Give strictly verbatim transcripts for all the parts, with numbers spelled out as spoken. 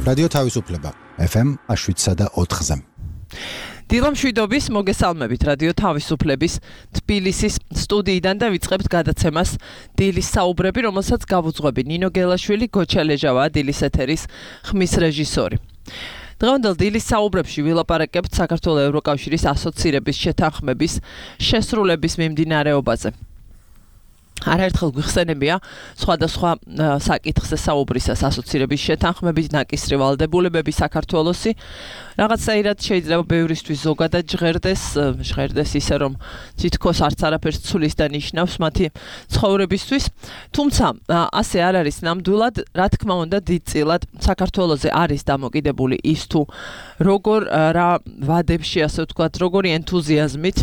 რადიო თავისუფლება ეფ ემ შვიდსა და ოთხზე. დილა მშვიდობის მოგესალმებით რადიო თავისუფლების თბილისის სტუდიიდან და ვიწყებთ გადაცემას დილის საუბრები, რომელსაც გავუძღვები ნინო გელაშვილი, გოჩა ლეჟავა, დილის ეთერის ხმის რეჟისორი. დღევანდელ დილის საუბრებში ვილაპარაკებთ საქართველოს ევროკავშირის ასოცირების შეთანხმების შესრულების მიმდინარეობაზე. არაერთხელ გვიხსენებია სხვადასხვა საკითხზე საუბრისას ასოცირების შეთანხმების ნაკისრი ვალდებულებები საქართველოსი რაღაცაირად შეიძლება ბევრისთვის ზოგადად ჟღერდეს, ჟღერდეს ისე რომ თითქოს არც არაფერს ცulis და ნიშნავს მათი ცხოვრებისთვის, თუმცა ასე არ არის ნამდვილად, რა თქმა უნდა დიდწილად საქართველოზე არის დამოკიდებული ის თუ როგორ რა ვადებში ასე ვთქვათ, როგორი ენთუზიაზმით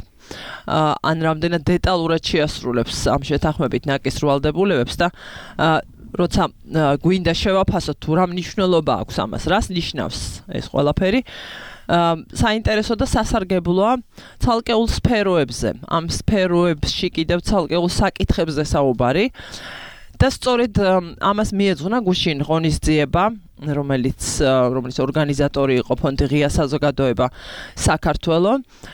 ან რამდენად დეტალურად შეასრულებს ამ შეთანხმებით ნაკისრ ვალდებულებებს და როცა გვინდა შევაფასოთ თუ რა მნიშვნელობა აქვს ამას, რას ნიშნავს ეს ყველაფერი, საინტერესო და სასარგებლოა ცალკეულ სფეროებზე, ამ სფეროებში კიდევ ცალკეულ საკითხებზე საუბარი და სწორედ ამას მიეძღვნა გუშინ ღონისძიება, რომელიც რომელიც ორგანიზატორი იყო ფონდი ღია საზოგადოება საქართველო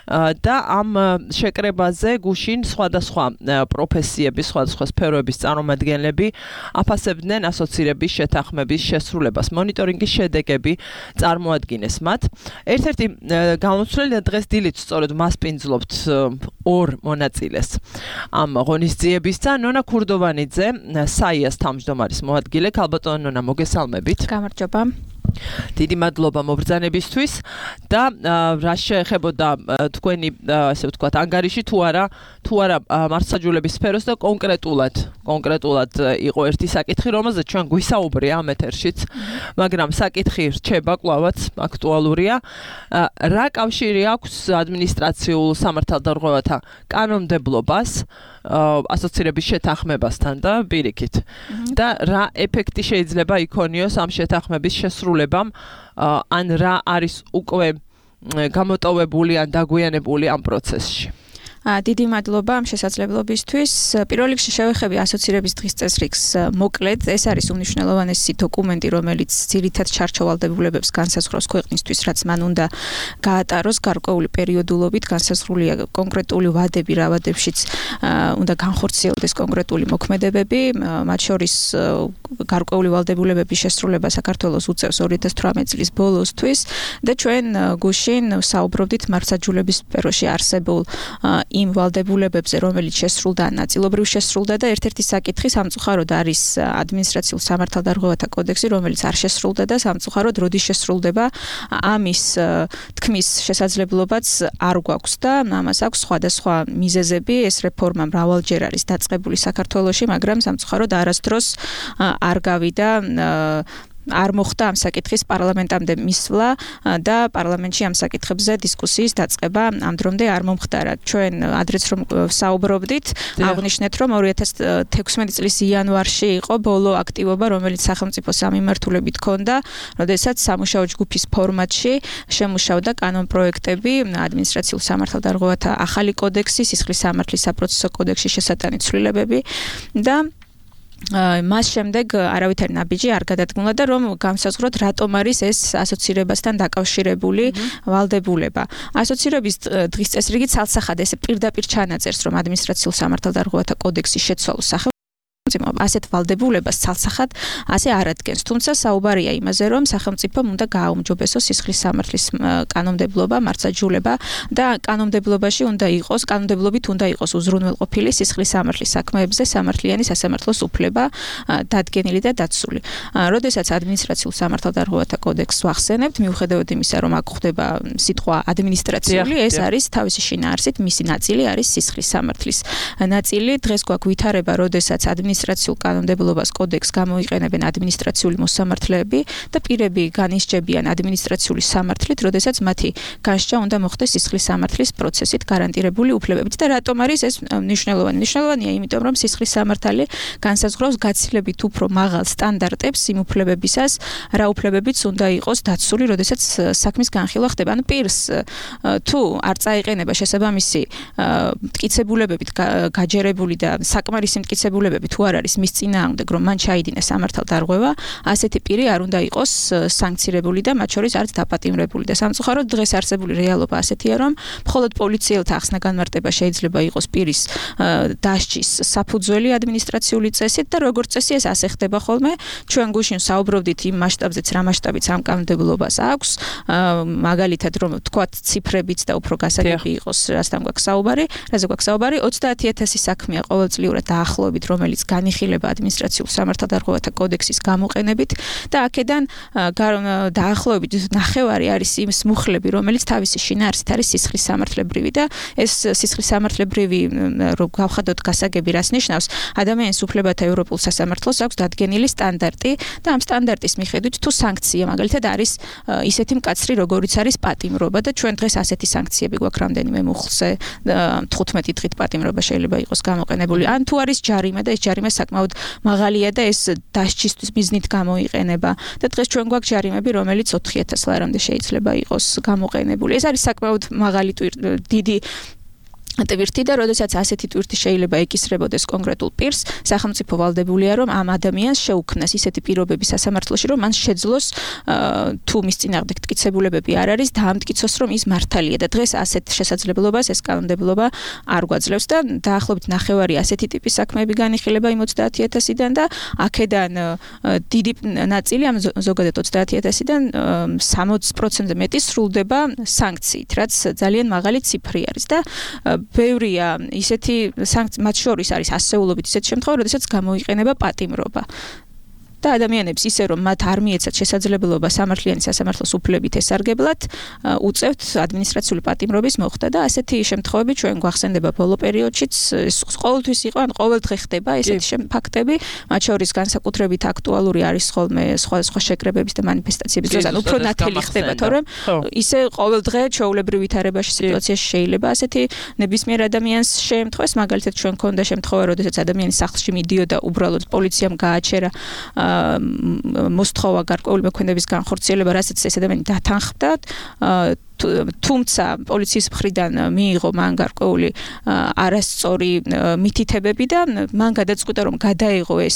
და ამ შეკრებაზე გუშინ სხვადასხვა პროფესიების, სხვადასხვა სფეროების წარმომადგენლები აფასებდნენ ასოცირების შეთანხმების შესრულებას. მონიტორინგის შედეგები წარმოადგინეს მათ. ერთ-ერთი გამოცვლელი და დღეს დილით სწორედ მასპინძლობთ ორ მონაწილეს ამ ღონისძიებისა. ნონა ქურდოვანიძე, საიას თავმჯდომარის მოადგილე, ქალბატონო ნონა, მოგესალმებით. გამარჯობა. დიდი მადლობა მობრძანებისთვის და რა შეეხებოდა თქვენი ასე ვთქვათ ანგარიში თუ არა თუ არა მართლმსაჯულების სფეროს და კონკრეტულად კონკრეტულად იყო ერთი საკითხი, რომელზეც ჩვენ გვისაუბრია ამ ეთერშიც, მაგრამ საკითხი რჩება კვლავაც აქტუალურია. რა კავშირი აქვს ადმინისტრაციულ სამართალდარღვევათა კანონმდებლობას ასოცირების შეთანხმებასთან და პირიქით და რა ეფექტი შეიძლება იქონიოს ამ შეთანხმების შესრულებამ ან რა არის უკვე გამოტოვებული ან დაგვიანებული ამ პროცესში. დიდი მადლობა ამ შესაძლებლობისთვის. პირველ რიგში შევეხები ასოცირების დღის წესრიგს მოკლედ. ეს არის უმნიშვნელოვანესი დოკუმენტი, რომელიც ძირითად ჩარჩოვალდებულებებს განსაზღვრავს ქვეყნისთვის, რაც მან უნდა გაატაროს გარკვეული პერიოდულობით, განსაზღვრულია კონკრეტული ვადები, რა ვადებშიც უნდა განხორციელდეს კონკრეტული მოქმედებები, მათ შორის გარკვეული ვალდებულებების შესრულება საქართველოს უწევს ორი ათას თვრამეტი წლის ბოლოსთვის და ჩვენ გუშინ საუბრობდით მართლმსაჯულების სფეროში არსებულ იმ ვალდებულებებზე, რომელიც შესრულდა, ნაწილობრივ შესრულდა და ერთ-ერთი საკითხი სამწუხაროდ არის ადმინისტრაციულ სამართალდარღვევათა კოდექსი, რომელიც არ შესრულდა და სამწუხაროდ როდის შესრულდება, ამის თქმის შესაძლებლობაც არ გვაქვს და ამას აქვს სხვადასხვა მიზეზები. ეს რეფორმა მრავალჯერ არის დაწყებული საქართველოში, მაგრამ სამწუხაროდ არასდროს არ გავიდა არ მოხდა ამ საკითხის პარლამენტამდე მისვლა და პარლამენტში ამ საკითხებზე დისკუსიის დაწყება ამ დრომდე არ მომხდარა. ჩვენ ადრეც რომ საუბრობდით, აღნიშნეთ, რომ ორი ათას თექვსმეტი წლის იანვარში იყო ბოლო აქტივობა, რომელიც სახელმწიფო სამიმართულებით ჰქონდა, როდესაც სამუშაო ჯგუფის ფორმატში შემუშავდა კანონპროექტები ადმინისტრაციულ სამართალდარღვევათა ახალი კოდექსი, სისხლის სამართლის საპროცესო კოდექსში შესატანი ცვლილებები და მას შემდეგ არავითარი ნაბიჯი არ გადადგმულა და რომ განსაზღვროთ რატომ არის ეს ასოცირებასთან დაკავშირებული ვალდებულება. ასოცირების დღის წესრიგი ცალსახად ესე პირდაპირ ჩანაწერს, რომ ადმინისტრაციულ სამართალდარღვევათა კოდექსი შეცვალოს სახელმწიფო ასეთ ვალდებულებას ცალსახად ასე არ ადგენს. თუმცა საუბარია იმაზე, რომ სახელმწიფომ უნდა გააუმჯობესოს სისხლის სამართლის კანონმდებლობა, მართლმსაჯულება და კანონმდებლობაში უნდა იყოს, კანონმდებლობით უნდა იყოს უზრუნველყოფილი სისხლის სამართლის საქმეებზე სამართლიანი სასამართლოს უფლება დადგენილი და დაცული. როდესაც ადმინისტრაციულ სამართალდარღვევათა კოდექსს ვახსენებთ, მიუხედავად იმისა, რომ აქ ხდება სიტყვა ადმინისტრაციული, ეს არის თავისი შინაარსით, მისი ნაწილი არის სისხლის სამართლის ნაწილი. დღეს გვაქვს ვითარება, როდესაც ადმინისტრაციულ კანონმდებლობას კოდექსს გამოიყენებენ ადმინისტრაციული მოსამართლეები და პირები განისჯებიან ადმინისტრაციული სამართლით, როდესაც მათი განსჯა უნდა მოხდეს სისხლის სამართლის პროცესით გარანტირებული უფლებებით. და რატომ არის ეს მნიშვნელოვანი? მნიშვნელოვანია, იმიტომ რომ სისხლის სამართალი განსაზღვრავს გაცილებით უფრო მაღალ სტანდარტებს იმ უფლებებისას, რა უფლებებიც უნდა იყოს დაცული, როდესაც საქმის განხილვა ხდება. ანუ პირს თუ არ წაიყენება შესაბამისი მტკიცებულებებით გაჯერებული და საკმარისი მტკიცებულებები თუ არ არ არის მის წინააღმდეგ, რომ მან ჩაიდინა სამართალდარღვევა, ასეთი პირი არ უნდა იყოს სანქცირებული და მათ შორის არც დაპატიმრებული და სამწუხაროდ დღეს არსებული რეალობა ასეთია, რომ მხოლოდ პოლიციელთა ახსნა განმარტება შეიძლება იყოს პირის დასჯის საფუძველი ადმინისტრაციული წესით და როგორც წესი ეს ასე ხდება ხოლმე. ჩვენ გუშინ საუბრობდით იმ მასშტაბზეც, რა მასშტაბიც ამ კანონმდებლობას აქვს, მაგალითად რომ თქვათ ციფრებიც და უფრო გასაგები იყოს, რასთან გვაქვს საუბარი, რაზე გვაქვს საუბარი, ოცდაათი ათასი საქმეა ყოველწლიურად დაახლოებით, რომელიც განიხილება ადმინისტრაციულ სამართალდარღვევათა კოდექსის გამოყენებით და აქედან დაახლოებით ნახევარი არის ის მუხლები, რომელიც თავისი შინაარსით არის სისხლის სამართლებრივი და ეს სისხლის სამართლებრივი რომ გავხადოთ გასაგები რას ნიშნავს, ადამიანის უფლებათა ევროპულ სასამართლოს აქვს დადგენილი სტანდარტი და ამ სტანდარტის მიხედვით თუ სანქცია მაგალითად არის ისეთი მკაცრი, როგორიც არის პატიმრობა და ჩვენ დღეს ასეთი სანქციები გვაქვს რამდენიმე მუხლზე თხუთმეტი დღით პატიმრობა შეიძლება იყოს გამოყენებული. ან თუ არის ჯარიმა და ეს ჯარიმა საკმაოდ მაღალია და ეს დასჯისთვის მიზნით გამოიყენება და დღეს ჩვენ გვაქვს ჯარიმები, რომელიც ოთხი ათას ლარამდე შეიძლება იყოს გამოყენებული. ეს არის საკმაოდ მაღალი დიდი ტვირთი და როდესაც ასეთი ტვირთი შეიძლება ეკისრებოდეს კონკრეტულ პირს, სახელმწიფო ვალდებულია რომ ამ ადამიანს შეუქმნას ისეთი პირობები სასამართლოში, რომ მან შეძლოს თუ მის წინააღმდეგ მტკიცებულებები არ არის, დაამტკიცოს რომ ის მართალია და დღეს ასეთ შესაძლებლობას ეს კანონმდებლობა არ გვაძლევს და დაახლოებით ნახევარი ასეთი ტიპის საქმეები განიხილება იმ ოცდაათი ათასიდან და აქედან დიდი ნაწილი ამ ზოგადად ოცდაათი ათასიდან სამოცი პროცენტზე მეტი სრულდება სანქციით, რაც ძალიან მაღალი ციფრი არის და ბევრია ისეთი სანქცია, მათ შორის არის ასეულობით ისეთი შემთხვევა, როდესაც გამოიყენება პატიმრობა. და ადამიანებს ისე რომ მათ არ მიეცათ შესაძლებლობა სამართლიანი სასამართლოს უფლებით ესარგებლად, უწევთ ადმინისტრაციული პატიმრობის მოხდა და ასეთი შემთხვევები ჩვენ გვახსენდება ბოლო პერიოდშიც, ყოველთვის იყო, ან ყოველდღე ხდება ესეთი ფაქტები, მათ შორის განსაკუთრებით აქტუალური არის ხოლმე სხვადასხვა შეკრებების და მანიფესტაციების დროს, ან უფრო ნათელი ხდება, თორემ ისე ყოველდღე ჩვეულებრივ ვითარებაში სიტუაციაში შეიძლება ასეთი ნებისმიერ ადამიანს შეემთხვეს, მაგალითად ჩვენ ქონდა შემთხვევა, როდესაც ადამიანი სახლში მიდიოდა, უბრალოდ პოლიციამ გააჩერა მოსთხოვა გარკვეული მოქმედების განხორციელება, რასაც ეს ადამიანი დათანხმდა, თუმცა პოლიციის მხრიდან მიიღო მან გარკვეული არასწორი მითითებები და მან გადაწყვიტა რომ გადაეღო ეს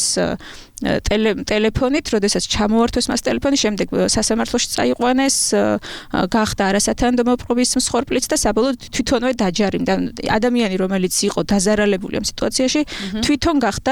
ტელეფონით, როდესაც ჩამოართვეს მას ტელეფონი, შემდეგ სასამართლოში წაიყვანეს, გახდა არასათანადო მოპყრობის მსხვერპლიც და საბოლოოდ თვითონვე დაჯარიმდა. ადამიანი, რომელიც იყო დაზარალებული ამ სიტუაციაში, თვითონ გახდა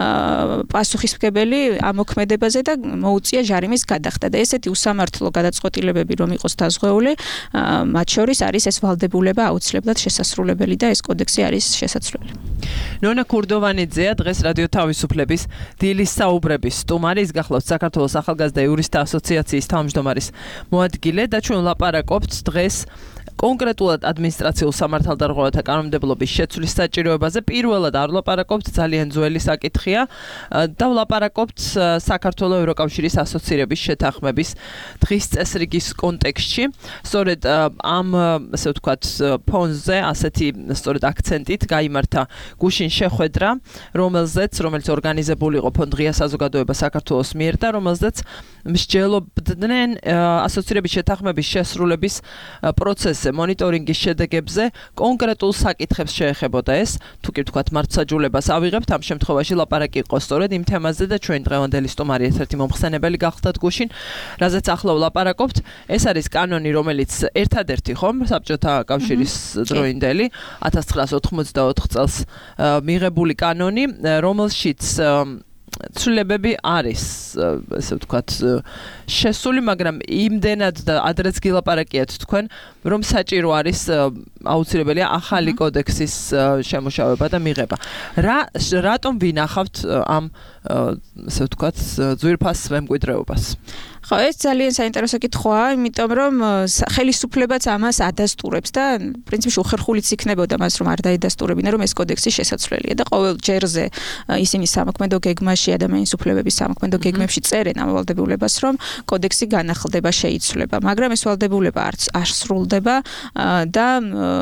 პასუხისმგებელი ამ მოქმედებაზე და მოუწია ჯარიმის გადახდა და ესეთი უსამართლო გადაწყვეტილებები რომ იყოს დაზღვეული, მათ შორის არის ეს ვალდებულება აუცილებლად შესასრულებელი და ეს კოდექსი არის შესაძლებელი. ნონა კურდოვანიძეა დღეს რადიო თავისუფლების დილის საუბრების სტუმარი, ის გახლავთ საქართველოს ახალგაზრდა იურისტთა ასოციაციის თავმჯდომარის მოადგილე და ჩვენ ვლაპარაკობთ დღეს კონკრეტულად ადმინისტრაციულ სამართალდარღვევათა კანონმდებლობის შეცვლის საჭიროებაზე. პირველად არ ვლაპარაკობთ, ძალიან ძველი საკითხია და ვლაპარაკობთ საქართველოს ევროკავშირის ასოცირების შეთანხმების დღის წესრიგის კონტექსტში. სწორედ ამ, ასე ვთქვათ, ფონზე ასეთი სწორედ აქცენტით გაიმართა გუშინ შეხვედრა, რომელზეც, რომელიც ორგანიზებული იყო ფონდღია საზოგადოება საქართველოს მიერ და რომელზეც მსჯელობდნენ ასოცირების შეთანხმების შესრულების პროცესზე, მონიტორინგის შედეგებზე, კონკრეტულ საკითხებს შეეხებოდა ეს, თუ კი ვთქვათ, მართლმსაჯულებას ავიღებთ, ამ შემთხვევაში ლაპარაკი იყო სწორედ იმ თემაზე და ჩვენ დღევანდელი სტუმარი ერთ-ერთი მომხსენებელი გახლდათ გუშინ, რაზეც ახლა ვლაპარაკობთ. ეს არის კანონი, რომელიც ერთადერთი ხომ საბჭოთა კავშირის დროინდელი ათას ცხრაასი ოთხმოცდაოთხ წელს მიღებული კანონი, რომელშიც ცვლილებები არის, ესე ვთქვათ, შესული, მაგრამ იმდენად და ადრეც გილაპარაკიათ თქვენ, რომ საჭირო არის აუცილებელია ახალი კოდექსის შემუშავება და მიღება. რა რატომ ვინახავთ ამ, ესე ვთქვათ, ძვირფას მემკვიდრეობას? ხო, ეს ძალიან საინტერესო კითხვაა, იმიტომ რომ ხელისუფლებაც ამას ადასტურებს და პრინციპში უხერხულიც იქნებოდა მას რომ არ დაედასტურებინა რომ ეს კოდექსი შესაძლებელია და ყოველ ჯერზე ისინი სამოქმედო გეგმაში, ადამიანის უფლებების სამოქმედო გეგმებში წერენ ამ ვალდებულებას რომ კოდექსი განახლდება, შეიცვლება, მაგრამ ეს ვალდებულება არც არ სრულდება და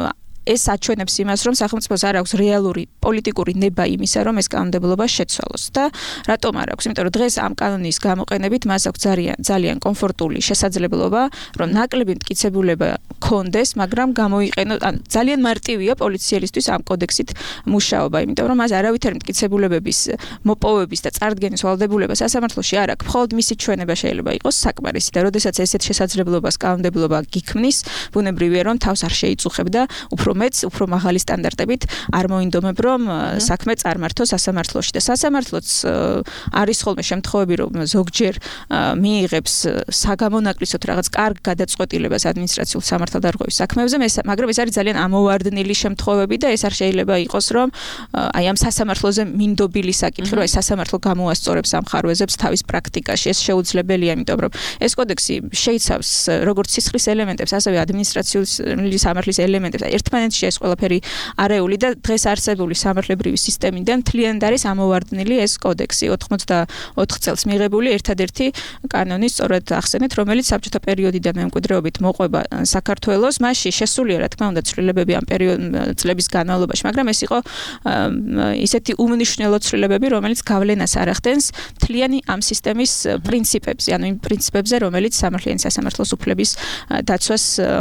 ეს აჩვენებს იმას, რომ სახელმწიფოს არ აქვს რეალური პოლიტიკური ნება იმისა, რომ ეს კანონმდებლობა შეცვალოს და რატომ არ აქვს? იმიტომ რომ დღეს ამ კანონის გამოყენებით მას აქვს ძალიან ძალიან კომფორტული შესაძლებლობა, რომ ნაკლები მტკიცებულება კონდეს, მაგრამ გამოიყენოს, ან ძალიან მარტივია პოლიციელისთვის ამ კოდექსით მუშაობა, იმიტომ რომ მას არავითარი მტკიცებულებების მოპოვების და წარდგენის ვალდებულება სასამართლოში არ აქვს. მხოლოდ მისი ჩვენება შეიძლება იყოს საკმარისი და როდესაც ესეთ შესაძლებლობას კანონმდებლობა გიქმნის, ბუნებრივია რომ თავს არ შეიწუხებ და უფრო მეც, უფრო მაღალი სტანდარტებით არ მოინდომებ, რომ საქმე წარმართოს სასამართლოში და სასამართლოც არის ხოლმე შემთხვევები, რომ ზოგჯერ მიიღებს საგამონაკლისოდ რაღაც კარგ გადაწყვეტილებას ადმინისტრაციულ სამართალდარღვევის საქმეებზე, მაგრამ ეს არის ძალიან ამოვარდნილი შემთხვევები და ეს არ შეიძლება იყოს, რომ აი ამ სასამართლოზე მინდობილი საკითხი, რომ ეს სასამართლო გამოასწორებს ამ ხარვეზებს თავის პრაქტიკაში. ეს შეუძლებელია, იმიტომ რომ ეს კოდექსი შეიცავს როგორც სისხლის ელემენტებს, ასევე ადმინისტრაციული სამართლის ელემენტებს. ერთმანეთში ეს ყველაფერი არეული და დღეს არსებული სამართლებრივი სისტემიდან მთლიანად არის ამოვარდნილი ეს კოდექსი. ოთხმოცდაოთხ წელს მიღებული ერთადერთი კანონი, სწორედ ახსენეთ, რომელიც საბჭოთა პერიოდიდან მემკვიდრეობით მოყვება საქართველოს, მასში შესულია, რა თქმა უნდა, ცვლილებები ამ წლების განმავლობაში, მაგრამ ეს იყო ისეთი უმნიშვნელო ცვლილებები, რომელიც გავლენას არ ახდენს მთლიანი ამ სისტემის პრინციპებზე, ანუ იმ პრინციპებზე, რომელიც სამართლიანი სასამართლოს უფლების დაცვას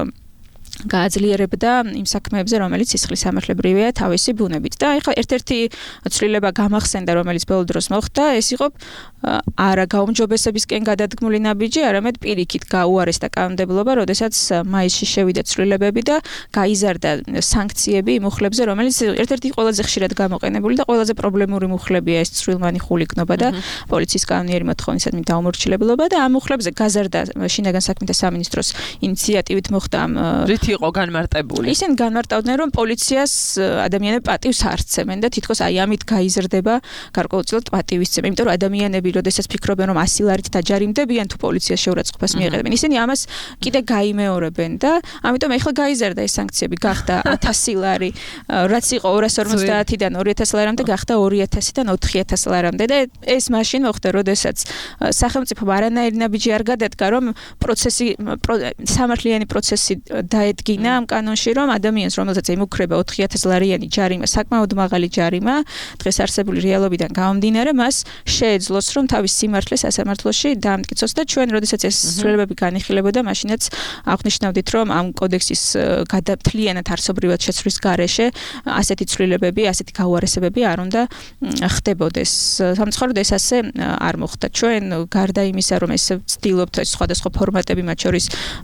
გააძლიერებდა იმ საქმეებზე, რომელიც სისხლის სამართლებრივია თავისი ბუნებით. და ეხლა ერთ-ერთი ცვლილება გამახსენდა, რომელიც ბოლო დროს მოხდა, ეს იყო არა გაუმჯობესებისკენ გადადგმული ნაბიჯი, არამედ პირიქით გაუარესდა კანონმდებლობა, როდესაც მაისში შევიდა ცვლილებები და გაიზარდა სანქციები იმ მუხლებზე, რომელიც ერთ-ერთი ყველაზე ხშირად გამოყენებული და ყველაზე პრობლემური მუხლებია ეს ცვილმანი ხულიკნობა და პოლიციის კანონიერი მოთხოვნისადმი დაუმორჩილებლობა და ამ მუხლებზე გაზარდა შინაგან საქმეთა სამინისტროს ინიციატივით მოხდა ამ იყო განმარტებული. ისინი განმარტავდნენ, რომ პოლიციას ადამიანები პატივს არ სცემენ და თითქოს აი ამით გაიზრდება გარკვეულწილად პატივისცემა, იმიტომ რომ ადამიანები როდესაც ფიქრობენ, რომ ასი ლარით დაჯარიმდებიან თუ პოლიციას შეურაცხყოფას მიეღებენ, ისინი ამას კიდე გაიმეორებენ და ამიტომ ეხლა გაიზარდა ეს სანქციები, გახდა ათასი ლარი, რაც იყო ორას ორმოცდაათიდან ორი ათასი ლარამდე, გახდა ორი ათასიდან ოთხი ათასი ლარამდე და ეს მაშინ მოხდა, როდესაც სახელმწიფომ არანაირი ნაბიჯი არ გადადგა, რომ პროცესი სამართლიანი პროცესი დაედგინა ამ კანონში, რომ ადამიანს, რომელსაც ემუქრება ოთხი ათასი ლარიანი ჯარიმა, საკმაოდ მაღალი ჯარიმა, დღეს არსებული რეალობიდან გამომდინარე, მას შეეძლოს, რომ თავის სიმართლე სასამართლოში დაამტკიცოს და ჩვენ, როდესაც ეს ცვლილებები განიხილებოდა, მაშინაც აღნიშნავდით, რომ ამ კოდექსის გადამთლიანად არსობრივად შეცვლის გარეშე ასეთი ცვლილებები, ასეთი გაუარესებები არ უნდა ხდებოდეს. სამწუხაროდ ეს ასე არ მოხდა. ჩვენ გარდა იმისა, რომ ეს ვცდილობთ ეს სხვადასხვა ფორმატები, მათ შორის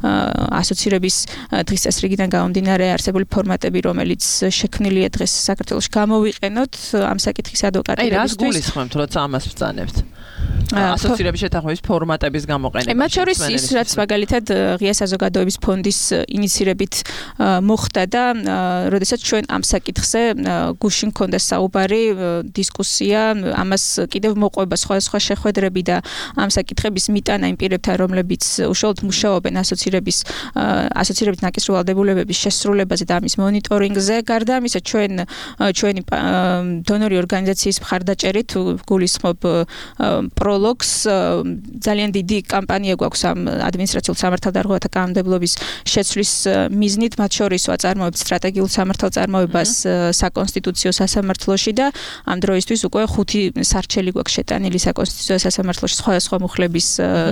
ასოცირების დღის წესრიგიდან გამომდინარე არსებული ფორმატები, რომელიც შექმნილია დღეს საქართველოში, გამოვიყენოთ ამ საკითხის ადვოკატებისთვის. აი, რას გულისხმობთ, როცა ამას ვწანებთ? ასოცირების შეთანხმების ფორმატების გამოყენება. მათ შორის ის, რაც მაგალითად ღია საზოგადოების ფონდის ინიციირებით მოხდა და როდესაც ჩვენ ამ საკითხზე გუშინ ჰქონდა საუბარი, დისკუსია, ამას კიდევ მოყვება სხვადასხვა შეხვედრები და ამ საკითხების მიტანა იმ პირებთან, რომლებიც უშუალოდ მუშაობენ ასოცირების ასოცირების ნაკისრი ვალდებულებების შესრულებაზე და ამის მონიტორინგზე. გარდა ამისა, ჩვენ ჩვენი დონორი ორგანიზაციის მხარდაჭერით გულისხმობ პროლოგს, ძალიან დიდი კამპანია გვაქვს ამ ადმინისტრაციულ სამართალდარღვევათა კანონმდებლობის შეცვლის მიზნით, მათ შორის ვაწარმოებთ სტრატეგიულ სამართალწარმოებას საკონსტიტუციო სასამართლოში და ამ დროისთვის უკვე ხუთი სარჩელი გვაქვს შეტანილი საკონსტიტუციო სასამართლოში სხვადასხვა მუხლების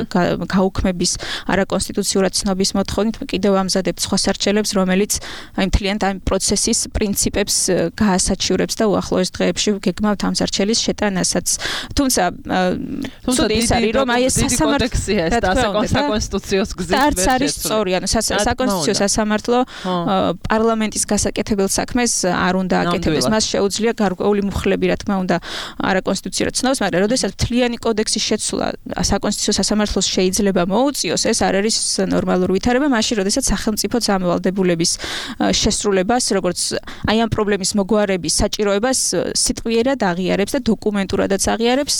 გაუქმების არაკონსტიტუციურად ცნობის მოთხოვნით. კიდევ ამზადებთ სხვა სარჩელებს, რომელიც აი მთლიანად ამ პროცესის პრინციპებს გაასაჩივრებს და უახლოეს დღეებში გეგმავთ ამ სარჩელის შეტანასაც. თუმცა თუმცა ის არის, რომ აი ეს სასამართლოა ეს და საკონსტიტუციოს გზით არც არის სწორი, ანუ საკონსტიტუციო სასამართლო პარლამენტის გასაკეთებელ საქმეს არ უნდა აკეთებდეს. მას შეუძლია გარკვეული მუხლები, რა თქმა უნდა, არაკონსტიტუციურად ცნობს, მაგრამ როდესაც მთლიანი კოდექსის შეცვლა საკონსტიტუციო სასამართლოს შეიძლება მოუწიოს, ეს არ არის ნორმალური ვითარება, მაშინ როდესაც სახელმწიფოც ამ ვალდებულების შესრულებას, როგორც აი ამ პრობლემის მოგვარების საჭიროებას სიტყვიერად აღიარებს და დოკუმენტურადაც აღიარებს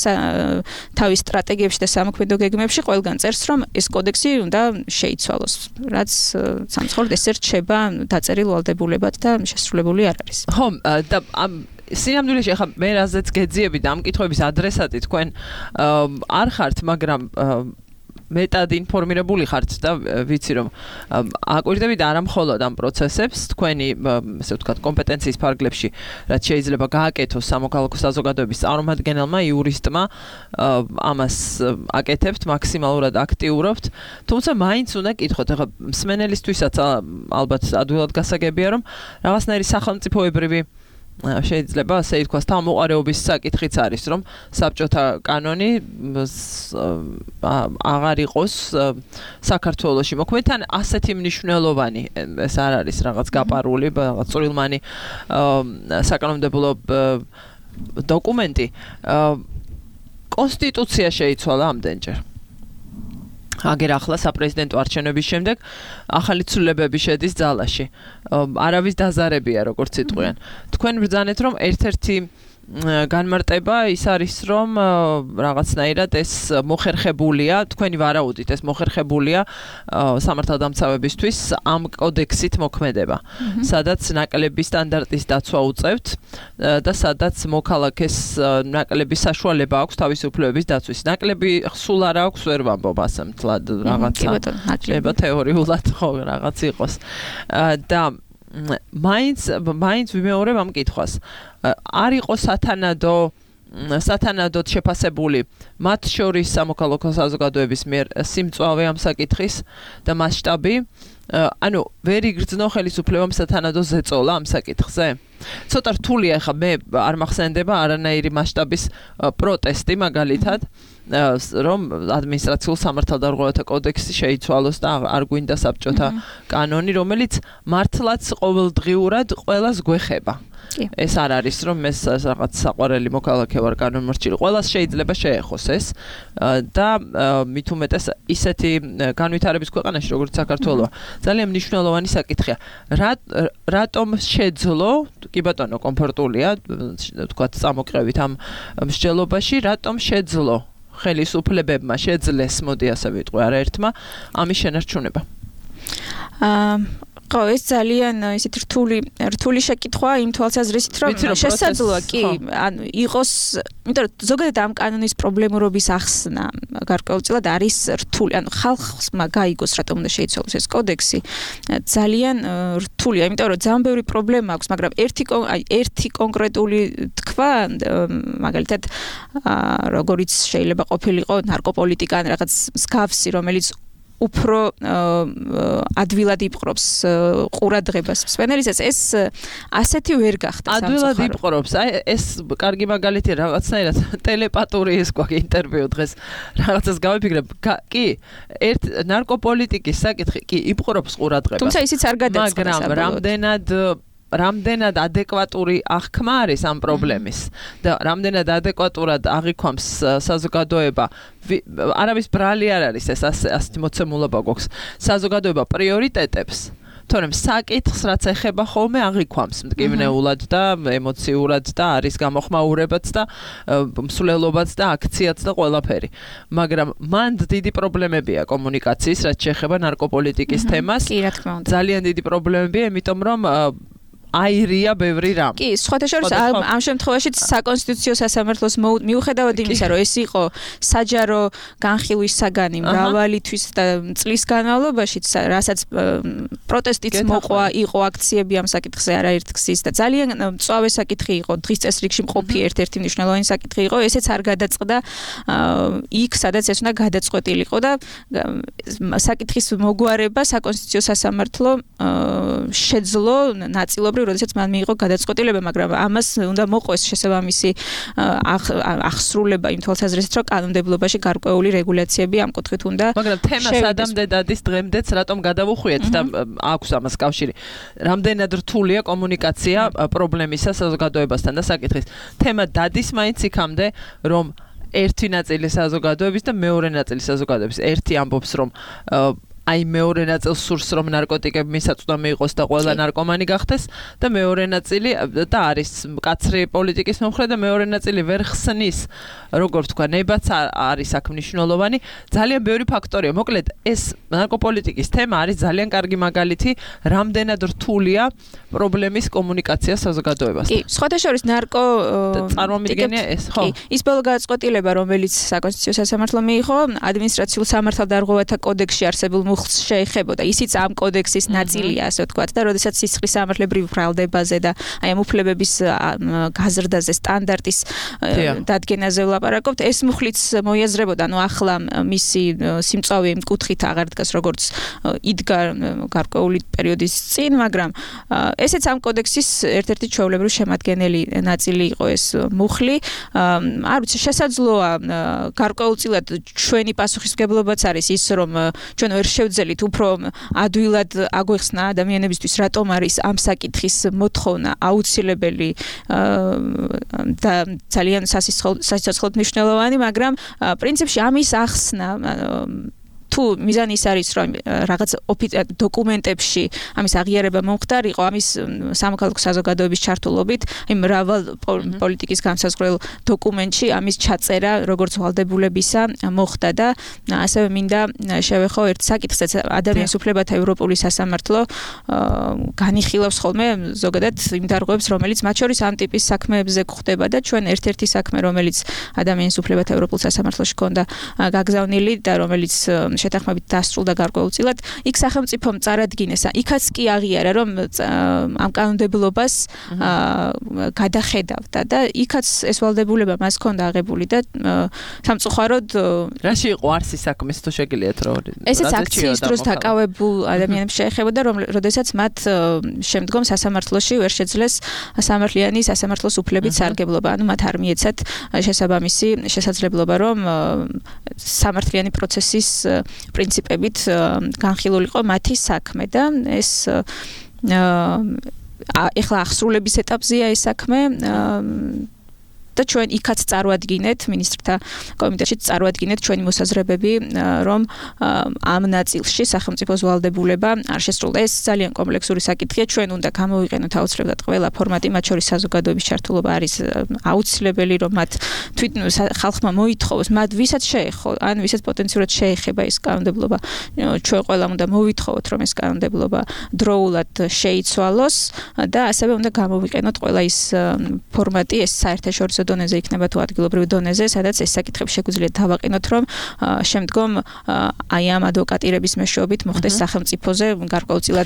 თავის სტრატეგიებში და სამოქმედო გეგმებში, ყველგან წერს, რომ ეს კოდექსი უნდა შეიცვალოს, რაც სამწუხაროდ ესე რჩება დაწერილ ვალდებულებად და შესრულებული არ არის. ხო, და ამ სინამდვილეში ახლა მე რაზეც გეძიები და ამ კითხვების ადრესატი თქვენ არ ხართ, მაგრამ მეტად ინფორმირებული ხართ და ვიცი რომ აკვირდებით არა მხოლოდ ამ პროცესებს თქვენი ესე ვთქვათ კომპეტენციის ფარგლებში რაც შეიძლება გააკეთოს სამოქალაქო საზოგადოების წარმომადგენელმა იურისტმა ამას აკეთებთ მაქსიმალურად აქტიურობთ თუმცა მაინც უნდა კითხოთ ახლა მსმენელისთვისაც ალბათ ადვილად გასაგებია რომ რაღაცნაირი სახელმწიფოებრივი შეიძლება ასე ითქვას თავმოყარეობის საკითხიც არის რომ საბჭოთა კანონი აღარ იყოს საქართველოში მოქმედი თან ასეთი მნიშვნელოვანი ეს არ არის რაღაც გაპარული რაღაც წვრილმანი საკანონმდებლო დოკუმენტი კონსტიტუცია შეიცვალა ამდენჯერ აგერ ახლა საპრეზიდენტო არჩევნების შემდეგ ახალი ცვლილებები შედის ძალაში. არავის დაზარებია როგორც იტყვიან. თქვენ ბრძანეთ რომ ერთ-ერთი განმარტება ის არის რომ რაღაცნაირად ეს მოხერხებულია, თქვენი ვარაუდით ეს მოხერხებულია სამართალდამცავებისთვის ამ კოდექსით მოქმედება, სადაც ნაკლების სტანდარტის დაცვა უწევთ და სადაც მოქალაქეს ნაკლების საშუალება აქვს თავისუფლების დაცვის. ნაკლები სულ არ აქვს, ვერ ვამბობ ასე მთლად რაღაცა. შეიძლება თეორიულად ხო რაღაც იყოს. და მაინც მაინც ვიმეორებ ამ კითხვას. არ იყო სათანადო სათანადოდ შეფასებული მათ შორის სამოქალაქო საზოგადოების მიერ სიმწვავე ამ საკითხის და მასშტაბი ანუ ვერ იგრძნო ხელისუფლებამ სათანადო ზეწოლა ამ საკითხზე. ცოტა რთულია ხა მე არ მახსენდება არანაირი მასშტაბის პროტესტი მაგალითად რომ ადმინისტრაციულ სამართალდამცავთა კოდექსი შეიცვალოს და არ გვინდა საბჭოთა კანონი რომელიც მართლაც ყოველდღიურად ყველას გვეხება. ეს არ არის რომ ეს რაღაც საყვარელი მოქალაქე ვარ კანონმორჩილი. ყველას შეიძლება შეეხოს ეს და მით უმეტეს ისეთი განვითარების ქვეყანაში როგორც საქართველოა ძალიან მნიშვნელოვანი საკითხია. რატომ შეძლო კი ბატონო კომფორტულია თქვათ წამოყრევით ამ მსჯელობაში რატომ შეძლო ხელისუფლებებმა შეძლეს მოდი ასე ვიტყვი არაერთმა ამის შენარჩუნება. აა ხო ეს ძალიან ისეთ რთული რთული შეკითხვაა იმ თვალსაზრისით რომ შესაძლოა კი ანუ იყოს იმიტომ რომ ზოგადად ამ კანონის პრობლემურობის ახსნა გარკვეულწილად არის რთული ანუ ხალხმა გაიგოს რატომ უნდა შეიცვალოს ეს კოდექსი ძალიან რთულია იმიტომ რომ ძალიან ბევრი პრობლემა აქვს მაგრამ ერთი აი ერთი კონკრეტული თქვა მაგალითად როგორიც შეიძლება ყოფილიყო ნარკოპოლიტიკა ან რაღაც მსგავსი რომელიც უფრო ადვილად იპყრობს ყურადღებას მსმენელისას ეს ასეთი ვერ გახდა ადვილად იპყრობს აი ეს კარგი მაგალითია რაღაცნაირად ტელეპათური ეს გვაქვს ინტერვიუ დღეს რაღაცას გავიფიქრებ კი ერთ ნარკოპოლიტიკის საკითხი კი იპყრობს ყურადღებას თუმცა ისიც არ გადაწყდა მაგრამ რამდენად რამდენად ადეკვატური აღქმა არის ამ პრობლემის და რამდენად ადეკვატურად აღიქვამს საზოგადოება არავის ბრალი არ არის ეს ასეთი მოცემულობა გვაქვს საზოგადოება პრიორიტეტებს თორემ საკითხს რაც ეხება ხოლმე აღიქვამს მტკივნეულად და ემოციურად და არის გამოხმაურებაც და მსვლელობაც და აქციაც და ყველაფერი მაგრამ მანდ დიდი პრობლემებია კომუნიკაციის რაც შეეხება ნარკოპოლიტიკის თემას ძალიან დიდი პრობლემებია იმიტომ რომ აირია ბევრი რამ. კი, სხვათა შორის ამ შემთხვევაში საკონსტიტუციო სასამართლოს მიუხედავად იმისა, რომ ეს იყო საჯარო განხილვის საგანი მრავალი თვის და წლის განმავლობაში, რასაც პროტესტიც მოყვა, იყო აქციები ამ საკითხზე არაერთ გზის და ძალიან მწვავე საკითხი იყო, დღის წესრიგში მყოფი ერთ-ერთი მნიშვნელოვანი საკითხი იყო, ესეც არ გადაწყდა იქ, სადაც ეს უნდა გადაწყვეტილიყო და საკითხის მოგვარება საკონსტიტუციო სასამართლო შეძლო ნაწილობრივ როდესაც მან მიიღო გადაწყვეტილება, მაგრამ ამას უნდა მოყვეს შესაბამისი აღსრულება იმ თვალსაზრისით, რომ კანონმდებლობაში გარკვეული რეგულაციები ამ კუთხით უნდა მაგრამ თემას ადამდე დადის დღემდეც რატომ გადავუხვიეთ და აქვს ამას კავშირი. რამდენად რთულია კომუნიკაცია პრობლემისა საზოგადოებასთან და საკითხის. თემა დადის მაინც იქამდე, რომ ერთი ნაწილი საზოგადოების და მეორე ნაწილი საზოგადოების ერთი ამბობს, რომ აი მეორე ნაწილს სურს რომ ნარკოტიკები მისაწვდომი იყოს და ყველა ნარკომანი გახდეს და მეორე ნაწილი და არის მკაცრი პოლიტიკის მომხრე და მეორე ნაწილი ვერ ხსნის როგორ თქვა ნებაც არის აქ მნიშვნელოვანი ძალიან ბევრი ფაქტორია მოკლედ ეს ნარკოპოლიტიკის თემა არის ძალიან კარგი მაგალითი რამდენად რთულია პრობლემის კომუნიკაცია საზოგადოებასთან. კი, სხვათა შორის ნარკო წარმომიდგენია ეს, ხო? კი, ის ბოლო გადაწყვეტილება, რომელიც საკონსტიტუციო სასამართლომ მიიღო, ადმინისტრაციულ სამართალდარღვევათა კოდექსში არსებულ მუხლს შეეხებოდა. ისიც ამ კოდექსის ნაწილია, ასე ვთქვათ, და როდესაც სისხლის სამართლებრივ ბრალდებაზე და აი ამ უფლებების გაზრდაზე, სტანდარტის დადგენაზე ვლაპარაკობთ, ეს მუხლიც მოიაზრებოდა, ანუ ახლა მისი სიმწვავე იმ კუთხით აღარ დგას, როგორც იდგა გარკვეული პერიოდის წინ, მაგრამ ესეც ამ კოდექსის ერთ-ერთი ჩვეულებრივი შემადგენელი ნაწილი იყო ეს მუხლი. არ ვიცი, შესაძლოა გარკვეულწილად ჩვენი პასუხისმგებლობაც არის ის, რომ ჩვენ ვერ შევძელით უფრო ადვილად აგვეხსნა ადამიანებისთვის, რატომ არის ამ საკითხის მოთხოვნა აუცილებელი და ძალიან სასიცოცხლოდ მნიშვნელოვანი, მაგრამ პრინციპში ამის ახსნა თუ მიზანი ის არის რომ რაღაც დოკუმენტებში ამის აღიარება მომხდარიყო ამის სამოქალაქო საზოგადოების ჩართულობით იმ მრავალ პოლიტიკის განსაზღვრელ დოკუმენტში ამის ჩაწერა როგორც ვალდებულებისა მოხდა და ასევე მინდა შევეხო ერთ საკითხს ადამიანის უფლებათა ევროპული სასამართლო განიხილავს ხოლმე ზოგადად იმ დარღვევებს რომელიც მათ შორის ამ ტიპის საქმეებზე გვხდება და ჩვენ ერთ-ერთი საქმე რომელიც ადამიანის უფლებათა ევროპულ სასამართლოში ჰქონდა გაგზავნილი და რომელიც შეთანხმებით დასრულდა გარკვეულწილად, იქ სახელმწიფომ წარადგინეს, იქაც კი აღიარა, რომ ამ კანონმდებლობას გადახედავდა და იქაც ეს ვალდებულება მას ჰქონდა აღებული და სამწუხაროდ რაში იყო არსი საქმის თუ შეგიძლიათ რომ ესეც აქციის დროს დაკავებულ ადამიანებს შეეხებოდა, რომ როდესაც მათ შემდგომ სასამართლოში ვერ შეძლეს სამართლიანი სასამართლოს უფლებით სარგებლობა, ანუ მათ არ მიეცათ შესაბამისი შესაძლებლობა, რომ სამართლიანი პროცესის პრინციპებით განხილულიყო მათი საქმე და ეს ეხლა ახსრულების ეტაპზეა ეს საქმე და ჩვენ იქაც წარვადგინეთ მინისტრთა კომიტეტში წარვადგინეთ ჩვენი მოსაზრებები რომ ამ ნაწილში სახელმწიფოს ვალდებულება არ შესრულდა ეს ძალიან კომპლექსური საკითხია ჩვენ უნდა გამოვიყენოთ აუცილებლად ყველა ფორმატი მათ შორის საზოგადოების ჩართულობა არის აუცილებელი რომ მათ თვითონ ხალხმა მოითხოვოს მათ ვისაც შეეხო ან ვისაც პოტენციურად შეეხება ეს კანონმდებლობა ჩვენ ყველა უნდა მოვითხოვოთ რომ ეს კანონმდებლობა დროულად შეიცვალოს და ასევე უნდა გამოვიყენოთ ყველა ის ფორმატი ეს საერთაშორისო დონეზე იქნება თუ ადგილობრივ დონეზე, სადაც ეს საკითხები შეგვიძლია დავაყენოთ, რომ შემდგომ აი ამ ადვოკატირების მეშვეობით მოხდეს სახელმწიფოზე გარკვეულწილად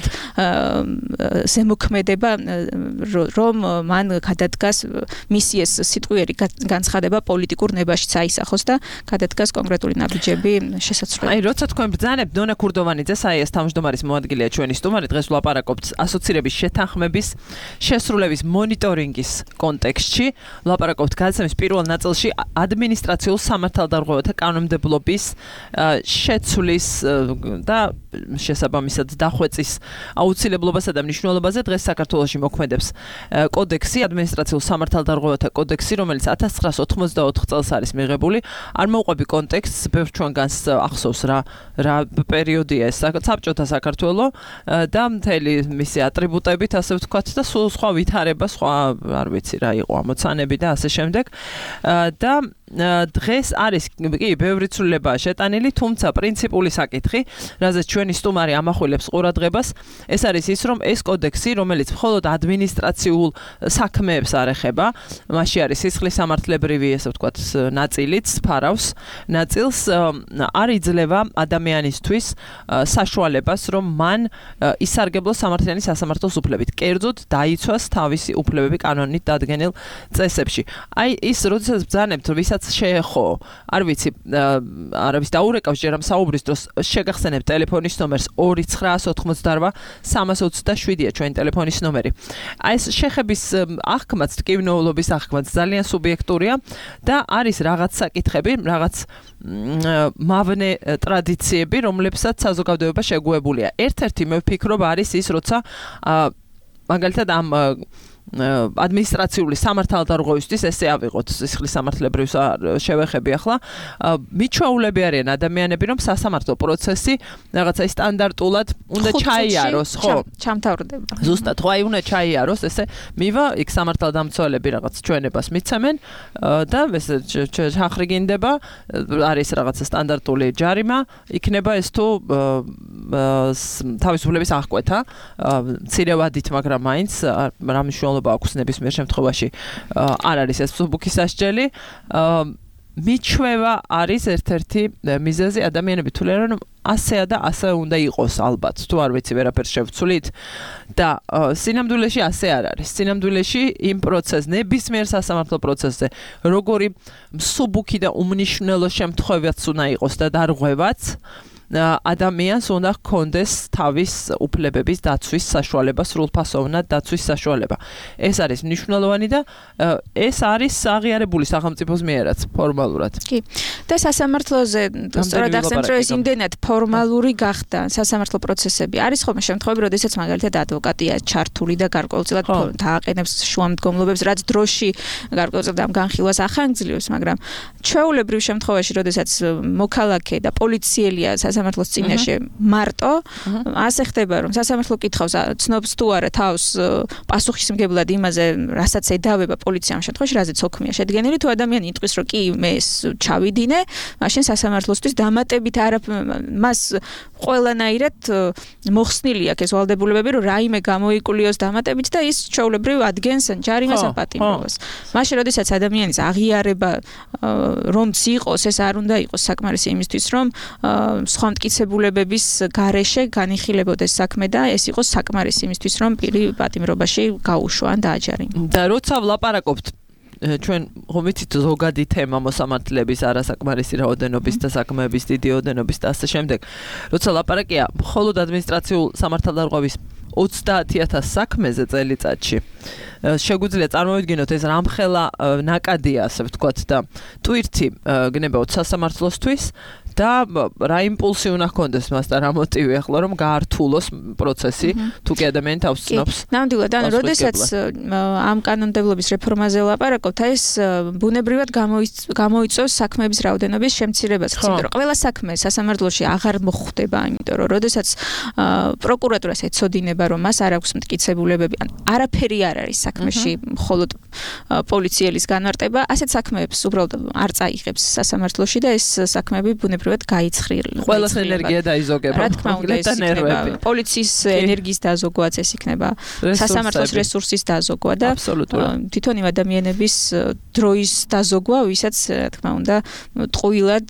ზემოქმედება, რომ მან გადადგას მისი ეს სიტყვიერი განცხადება პოლიტიკურ ნებაშიც აისახოს და გადადგას კონკრეტული ნაბიჯები შესაძლოა. აი, როცა თქვენ ბრძანებთ დონა ქურდოვანიძეს, აი ეს თავმჯდომარის მოადგილეა ჩვენი სტუმარი, დღეს ვლაპარაკობთ ასოცირების შეთანხმების შესრულების მონიტორინგის კონტექსტში, ვლაპარაკობთ გადაცემის პირველ ნაწილში ადმინისტრაციულ სამართალდარღვევათა კანონმდებლობის შეცვლის და შესაბამისად დახვეწის აუცილებლობასა და მნიშვნელობაზე დღეს საქართველოში მოქმედებს კოდექსი, ადმინისტრაციულ სამართალდარღვევათა კოდექსი, რომელიც ათას ცხრაას ოთხმოცდაოთხ წელს არის მიღებული. არ მოვყვები კონტექსტს, ბევრ ჩვენგანს ახსოვს რა რა პერიოდია ეს საბჭოთა საქართველო და მთელი მისი ატრიბუტებით, ასე ვთქვათ და სულ სხვა ვითარება, სხვა არ ვიცი რა იყო ამოცანები და ასე შემდეგ და დღეს არის კი ბევრი ცვლილებაა შეტანილი, თუმცა პრინციპული საკითხი, რაზეც ჩვენი სტუმარი ამახვილებს ყურადღებას, ეს არის ის, რომ ეს კოდექსი, რომელიც მხოლოდ ადმინისტრაციულ საქმეებს არ ეხება, მასში არის სისხლის სამართლებრივი, ესე ვთქვათ, ნაწილიც, ფარავს ნაწილს, არ იძლევა ადამიანისთვის საშუალებას, რომ მან ისარგებლოს სამართლიანი სასამართლოს უფლებით. კერძოდ დაიცვას თავისი უფლებები კანონით დადგენილ წესებში. აი ის როდესაც ბრძანებთ, ვისაც შეეხო, არ ვიცი, არავის დაურეკავს ჯერ ამ საუბრის დროს შეგახსენებთ ტელეფონის ნომერს ორი ცხრაას ოთხმოცდაორვა სამას ოცდაშვიდია ჩვენი ტელეფონის ნომერი. აი ეს შეხების აღქმაც, ტკივნეულობის აღქმაც ძალიან სუბიექტურია და არის რაღაც საკითხები, რაღაც მავნე ტრადიციები, რომლებსაც საზოგადოება შეგუებულია. ერთ-ერთი მე ვფიქრობ არის ის, როცა მაგალითად ამ ადმინისტრაციული სამართალდარღვევისთვის ესე ავიღოთ სისხლის სამართლებრივ შევეხები ახლა მიჩვეულები არიან ადამიანები რომ სასამართლო პროცესი რაღაცა სტანდარტულად უნდა ჩაიაროს ხო ჩამთავრდება ზუსტად ხო აი უნდა ჩაიაროს ესე მივა იქ სამართალდამცველები რაღაც ჩვენებას მიცემენ და ესე ჩახრიგინდება არის რაღაცა სტანდარტული ჯარიმა იქნება ეს თუ თავისუფლების აღკვეთა მცირევადით მაგრამ მაინც რა მნიშვნელობა აქვს ნებისმიერ შემთხვევაში არ არის ეს მსუბუქი სასჯელი მიჩვევა არის ერთ-ერთი მიზეზი ადამიანები თვლიან რომ ასეა და ასე უნდა იყოს ალბათ თუ არ ვიცი ვერაფერს შევცვლით და სინამდვილეში ასე არ არის სინამდვილეში იმ პროცესს ნებისმიერ სასამართლო პროცესზე როგორი მსუბუქი და უმნიშვნელო შემთხვევაც უნდა იყოს და დარღვევაც ადამიანს უნდა ჰქონდეს თავის უფლებების დაცვის საშუალება, სრულფასოვნად დაცვის საშუალება. ეს არის მნიშვნელოვანი და ეს არის აღიარებული სახელმწიფოს მიერაც ფორმალურად. კი. და სასამართლოზე სწორად ახსენეთ, რომ ეს იმდენად ფორმალური გახდა სასამართლო პროცესები. არის ხოლმე შემთხვევები, როდესაც მაგალითად ადვოკატია ჩართული და გარკვეულწილად დააყენებს შუამდგომლობებს, რაც დროში გარკვეულწილად ამ განხილვას ახანგრძლივს, მაგრამ ჩვეულებრივ შემთხვევაში, როდესაც მოქალაქე და პოლიციელია სასამართლოს წინაშე მარტო ასე ხდება რომ სასამართლო კითხავს ცნობს თუ არა თავს პასუხისმგებლად იმაზე რასაც ედავება პოლიცია ამ შემთხვევაში რაზეც ოქმია შედგენილი თუ ადამიანი იტყვის რომ კი მე ჩავიდინე მაშინ სასამართლოსთვის დამატებით არა მას ყველანაირად მოხსნილი აქვს ეს ვალდებულებები რომ რაიმე გამოიკულიოს დამატებით და ის ჩვეულებრივ ადგენს ჯარიმას ან პატიმრობას მაშინ როდესაც ადამიანის აღიარება რომც იყოს ეს არ უნდა იყოს საკმარისი იმისთვის რომ სხვა მტკიცებულებების გარეშე განიხილებოდეს საქმე და ეს იყოს საკმარისი იმისთვის რომ პირი პატიმრობაში გაუშვა ან დააჯარიმო. და როცა ვლაპარაკობთ ჩვენ ხომიცით ზოგადი თემა მოსამართლეების არასაკმარისი რაოდენობის და საქმეების დიდი ოდენობის და ასე შემდეგ. როცა ლაპარაკია მხოლოდ ადმინისტრაციულ სამართალდარღვევის ოცდაათი ათასი საქმეზე წელიწადში. შეგვიძლია წარმოვიდგინოთ ეს რამხელა ნაკადია ასე ვთქვათ და თვირთი გნებავთ სასამართლოსთვის და რა იმპულსი უნდა ჰქონდეს მას და რა მოტივი ახლა რომ გაართულოს პროცესი თუ კი ადამიანი თავს ცნობს. ნამდვილად, ანუ როდესაც ამ კანონმდებლობის რეფორმაზე ლაპარაკობთ, ეს ბუნებრივად გამოიწვევს საქმეების რაოდენობის შემცირებას, იმიტომ რომ ყველა საქმე სასამართლოში აღარ მოხვდება, იმიტომ რომ როდესაც პროკურატურას ეცოდინება რომ მას არ აქვს მტკიცებულებები, ან არაფერი არ არის საქმეში, მხოლოდ პოლიციელის განარტება, ასეთ საქმეებს უბრალოდ არ წაიღებს სასამართლოში და ეს საქმეები ბუნებრივად გაიცხრილ. ყველას ენერგია დაიზოგება. რა თქმა უნდა, ეს იქნება პოლიციის ენერგიის დაზოგვაც ეს იქნება, სასამართლოს რესურსის დაზოგვა და თვითონ იმ ადამიანების დროის დაზოგვა, ვისაც რა თქმა უნდა, ტყუილად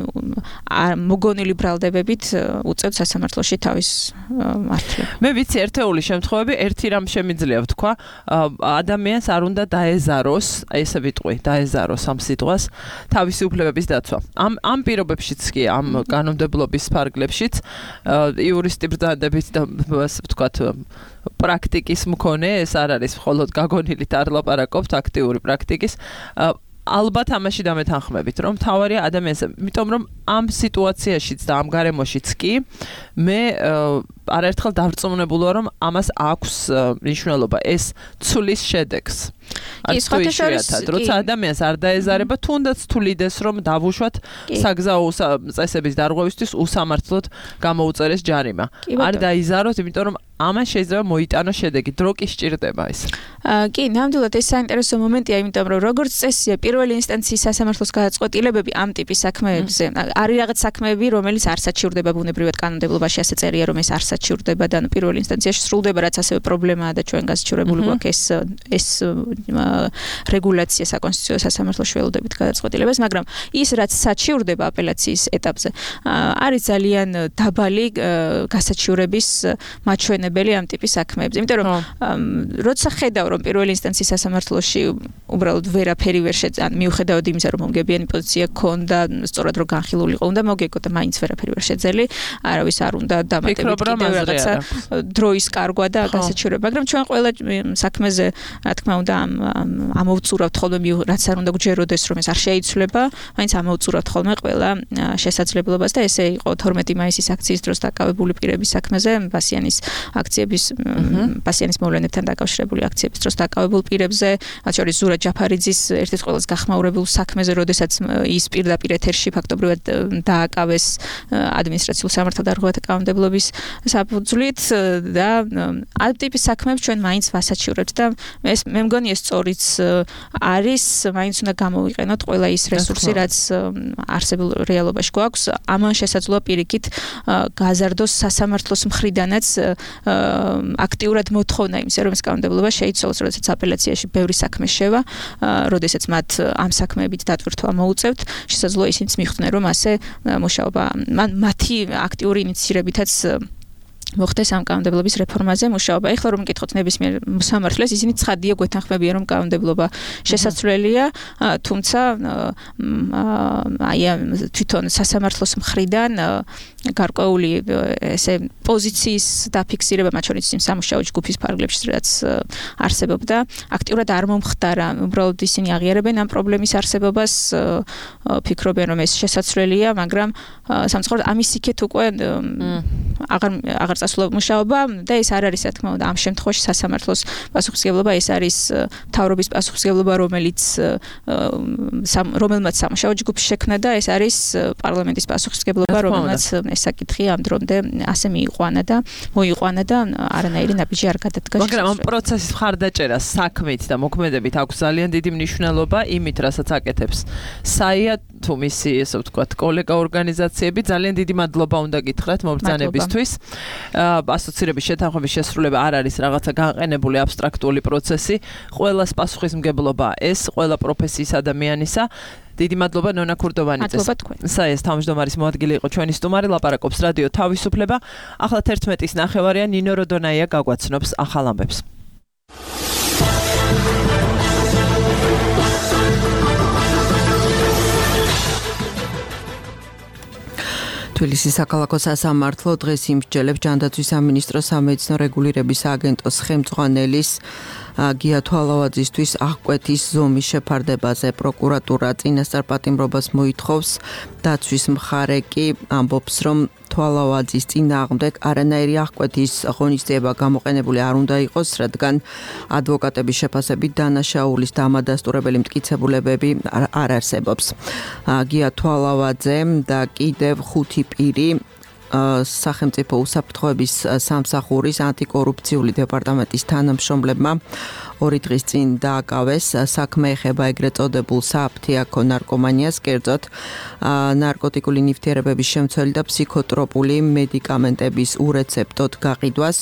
მოგონილი ბრალდებებით უწევთ სასამართლოში თავის მართლობა. მე ვიცი ერთეული შემთხვევები, ერთი რამ შემიძლია ვთქვა, ადამიანს არ უნდა დაეზაროს, ესე ვიტყვი, დაეზაროს ამ სიტყვას თავისი უფლებების დაცვა. ამ ამ პირობებშიც კი ამ კანონმდებლობის ფარგლებშიც იურისტი ბრძანდებით და ასე ვთქვათ პრაქტიკის მქონე ეს არ არის მხოლოდ გაგონილით არ ლაპარაკობთ აქტიური პრაქტიკის ალბათ ამაში დამეთანხმებით რომ თავარია ადამიანს იმიტომ რომ ამ სიტუაციაშიც და ამ გარემოშიც კი მე არაერთხელ დავწმუნებული ვარ რომ ამას აქვს მნიშვნელობა ეს ცulis შედეგს ის ხოთაშორის როცა ადამიანს არ დაეზარება თუნდაც თulides რომ დავუშვათ საგზაო წესების დარღვევისთვის უსამართლოდ გამოუწერეს ჯარიმა არ დაიზაროთ იმიტომ რომ ამან შეიძლება მოიტანოს შედეგი დრო კი სჭირდება ეს კი ნამდვილად ეს საინტერესო მომენტია იმიტომ რომ როგორც წესია პირველი ინსტანციის სასამართლოს გადაწყვეტილებები ამ ტიპის საქმეებზე არის რაღაც საქმეები რომელიც არ საჩივრდება ბუნებრივად კანონმდებლობაში ასე წერია რომ ეს არ საჩივრდება და პირველ ინსტანციაში სრულდება რაც ასევე პრობლემაა და ჩვენ გასაჩივრებული გვაქვს ეს ეს რეგულაცია საკონსტიტუციო სასამართლოში ველოდებით გადაწყვეტილებას მაგრამ ის რაც საჩივრდება აპელაციის ეტაპზე არის ძალიან დაბალი გასაჩივრების მაჩვენებელი ამ ტიპის საქმეებზე იმიტომ რომ როცა ხედავ რომ პირველი ინსტანციის სასამართლოში უბრალოდ ვერაფერი ვერ შეძან მიუხედავად იმისა რომ მომგებიანი პოზიცია ქონდა სწორად რომ განხილული იყო უნდა მოგეკო და მაინც ვერაფერი ვერ შეძელი არავის არ უნდა დამატებით კიდევ რაღაცა დროის კარგვა და გასაჩივრება მაგრამ ჩვენ ყველა საქმეზე რა თქმა უნდა ამ ამოვწურავთ ხოლმე რაც არ უნდა გჯეროდეს რომ ეს არ შეიცვლება, მაინც ამოვწურავთ ხოლმე ყველა შესაძლებლობას და ესე იყო თორმეტი მაისის აქციის დროს დაკავებული პირების საქმეზე, ბასიანის აქციების ბასიანის მოვლენებთან დაკავშირებული აქციების დროს დაკავებულ პირებზე, მათ შორის ზურაბ ჯაფარიძის ერთ-ერთ ყველაზე გახმაურებულ საქმეზე, როდესაც ის პირდაპირ ეთერში ფაქტობრივად დააკავეს ადმინისტრაციულ სამართალდარღვევათა კანონმდებლობის საფუძვლით და ამ ტიპის საქმეებს ჩვენ მაინც ვასაჩივრებთ და ეს მე მგონი ეს სწორიც არის, მაინც უნდა გამოვიყენოთ ყველა ის რესურსი, რაც არსებულ რეალობაში გვაქვს, ამან შესაძლოა პირიქით გაზარდოს სასამართლოს მხრიდანაც აქტიურად მოთხოვნა იმის რომ ეს კანონმდებლობა შეიცვალოს, როდესაც აპელაციაში ბევრი საქმე შევა, როდესაც მათ ამ საქმეებით დატვირთვა მოუწევთ, შესაძლოა ისინიც მიხვდნენ რომ ასე მუშაობა მან მათი აქტიური ინიციირებითაც მოხდეს ამ კანონმდებლობის რეფორმაზე მუშაობა. ეხლა რომ მკითხოთ ნებისმიერ სამართლეს, ისინი ცხადია გვეთანხმებიან რომ კანონმდებლობა შესაძლებელია, თუმცა აი თვითონ სასამართლოს მხრიდან გარკვეული ესე პოზიციის დაფიქსირება მათ შორის იმ სამუშაო ჯგუფის ფარგლებში, რაც არსებობდა, აქტიურად არ მომხდარა. უბრალოდ ისინი აღიარებენ ამ პრობლემის არსებობას, ფიქრობენ რომ ეს შესაძლებელია, მაგრამ სამწუხაროდ ამის იქეთ უკვე აღარ აღარ წასულა მუშაობა და ეს არ არის რა თქმა უნდა ამ შემთხვევაში სასამართლოს პასუხისმგებლობა, ეს არის მთავრობის პასუხისმგებლობა, რომელიც რომელმაც სამუშაო ჯგუფი შექმნა და ეს არის პარლამენტის პასუხისმგებლობა, რომელმაც ეს საკითხი ამ დრომდე ასე მიიყვანა და მოიყვანა და არანაირი ნაბიჯი არ გადადგა. მაგრამ ამ პროცესის მხარდაჭერას საქმით და მოქმედებით აქვს ძალიან დიდი მნიშვნელობა იმით, რასაც აკეთებს საია თუ მისი ესე ვთქვათ კოლეგა ორგანიზაციები. ძალიან დიდი მადლობა უნდა გითხრათ მობრძანებისთვის. ასოცირების შეთანხმების შესრულება არ არის რაღაცა გაყენებული აბსტრაქტული პროცესი. ყველას პასუხისმგებლობა ეს ყველა პროფესიის ადამიანისა. დიდი მადლობა ნონა ქურდოვანიძეს. მადლობა თქვენ. საეს თავმჯდომარის მოადგილე იყო ჩვენი სტუმარი, ლაპარაკობს რადიო თავისუფლება. ახლა თერთმეტის ნახევარია, ნინო როდონაია გაგვაცნობს ახალ ამბებს. თბილისის საქალაქო სასამართლო დღეს იმსჯელებს ჯანდაცვის სამინისტროს სამედიცინო რეგულირების სააგენტოს ხელმძღვანელის გია თვალავაძისთვის აღკვეთის ზომის შეფარდებაზე. პროკურატურა წინასწარ პატიმრობას მოითხოვს. დაცვის მხარე კი ამბობს, რომ თვალავაძის წინააღმდეგ არანაირი აღკვეთის ღონისძიება გამოყენებული არ უნდა იყოს, რადგან ადვოკატების შეფასებით დანაშაულის დამადასტურებელი მტკიცებულებები არ არსებობს. გია თვალავაძე და კიდევ ხუთი პირი სახელმწიფო უსაფრთხოების სამსახურის ანტიკორუფციული დეპარტამენტის თანამშრომლებმა ორი დღის წინ დააკავეს. საქმე ეხება ეგრეთ წოდებულ საფთიაქო ნარკომანიას, კერძოდ ნარკოტიკული ნივთიერებების შემცველი და ფსიქოტროპული მედიკამენტების ურეცეპტოდ გაყიდვას.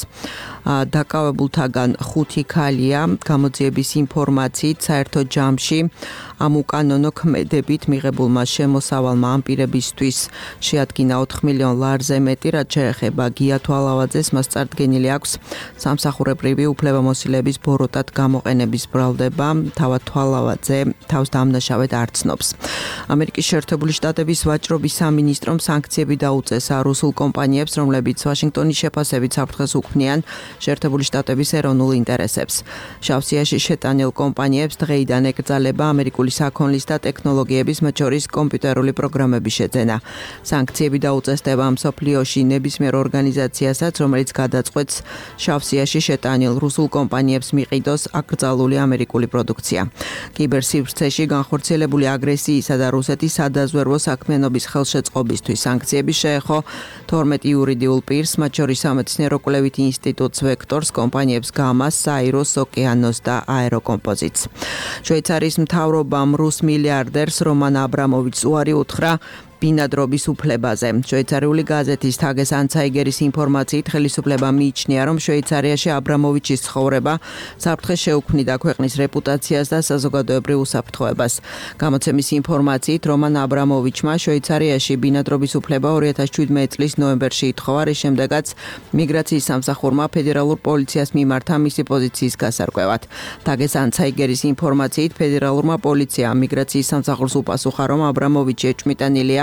დაკავებულთაგან ხუთი ქალია. გამოძიების ინფორმაციით საერთო ჯამში ამ უკანონო ქმედებით მიღებულმა შემოსავალმა ამ პირებისთვის შეადგინა ოთხ მილიონ ლარზე მეტი, რაც შეეხება გია თვალავაძეს, მას წარდგენილი აქვს სამსახურებრივი უფლებამოსილების ბოროტად გამოყენების ბრალდება. თავად თვალავაძე თავს დამნაშავედ არ ცნობს. ამერიკის შეერთებული შტატების ვაჭრობის სამინისტრომ სანქციები დაუწესა რუსულ კომპანიებს, რომლებიც ვაშინგტონის შეფასებით საფრთხეს უქმნიან შეერთებული შტატების ეროვნულ ინტერესებს. შავსიაში შეტანილ კომპანიებს დღეიდან ეკრძალება ამერიკული საქონლის და ტექნოლოგიების, მათ შორის კომპიუტერული პროგრამების შეძენა. სანქციები დაუწესდება მსოფლიოში ნებისმიერ ორგანიზაციასაც, რომელიც გადაწყვეტს შავსიაში შეტანილ რუსულ კომპანიებს მიყიდოს აკრძალული ამერიკული პროდუქცია. კიბერსივრცეში განხორციელებული აგრესიისა და რუსეთის სადაზვერვო საქმიანობის ხელშეწყობისთვის სანქციები შეეხო თორმეტ იურიდიულ პირს, მათ შორის სამეცნიერო-კვლევითი ინსტიტუტს ვექტორს, კომპანიებს გამას, საიროს, ოკეანოს და აეროკომპოზიტს. შვეიცარიის მთავრობამ რუს მილიარდერს რომან აბრამოვიჩს უარი უთხრა ბინადრობის უფლებაზე. შვეიცარიული გაზეთის Tages Anzeigeris ინფორმაციით ხელისუფლება მიიჩნია, რომ შვეიცარიაში აბრამოვიჩის ცხოვრება საფრთხეს შეუქმნიდა ქვეყნის რეპუტაციას და საზოგადოებრივ უსაფრთხოებას. გამოცემის ინფორმაციით რომან აბრამოვიჩმა შვეიცარიაში ბინადრობის უფლება ორი ათას შვიდმეტი წლის ნოემბერში ითხოვა, რის შემდეგაც მიგრაციის სამსახურმა ფედერალურ პოლიციას მიმართა მისი პოზიციის გასარკვევად. Tages Anzeigeris ინფორმაციით ფედერალურმა პოლიციამ მიგრაციის სამსახურს უპასუხა, რომ აბრამოვიჩი ეჭვმიტანილია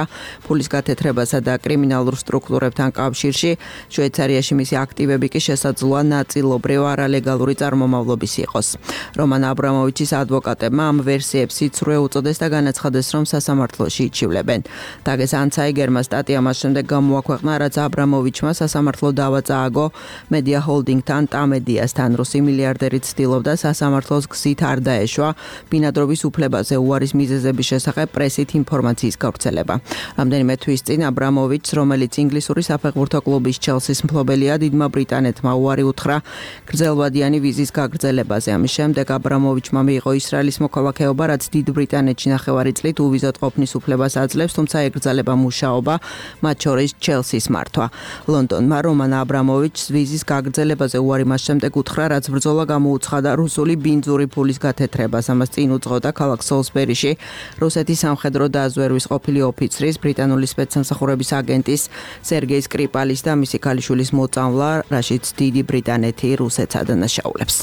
ფულის გათეთრებასა და კრიმინალურ სტრუქტურებთან კავშირში. შვეიცარიაში მისი აქტივები კი შესაძლოა ნაწილობრივ არალეგალური წარმომავლობის იყოს. რომან აბრამოვიჩის ადვოკატებმა ამ ვერსიებს სიცრუე უწოდეს და განაცხადეს, რომ სასამართლოში იჩივლებენ. დაგეს ანცაიგერმა სტატია მას შემდეგ გამოაქვეყნა, რაც აბრამოვიჩმა სასამართლო დავა წააგო მედია ჰოლდინგთან ტამედიასთან. რუსი მილიარდერი ცდილობდა სასამართლოს გზით არ დაეშვა ბინადრობის უფლებაზე უარის მიზეზების შესახებ პრესით ინფორმაციის გავრცელება. რამდენიმე თვის წინ აბრამოვიჩს, რომელიც ინგლისური საფეხბურთო კლუბის ჩელსის მფლობელია, დიდმა ბრიტანეთმა უარი უთხრა გრძელვადიანი ვიზის გაგრძელებაზე. ამის შემდეგ აბრამოვიჩმა მიიღო ისრაელის მოქალაქეობა, რაც დიდ ბრიტანეთში ნახევარი წლით უვიზოდ ყოფნის უფლებას აძლევს, თუმცა ეკრძალება მუშაობა, მათ შორის ჩელსის მართვა. ლონდონმა რომან აბრამოვიჩს ვიზის გაგრძელებაზე უარი მას შემდეგ უთხრა, რაც ბრძოლა გამოუცხადა რუსული ბინძური ფულის გათეთრებას. ამას წინ უძღოდა ქალაქ სოლსბერიში რუსეთის სამხედრო დაზვერვის ყოფილი ოფიცრის, ბრიტანული სპეცსამსახურების აგენტის სერგეი სკრიპალის და მისი ქალიშვილის მოწამვლა, რაშიც დიდი ბრიტანეთი რუსეთს ადანაშაულებს.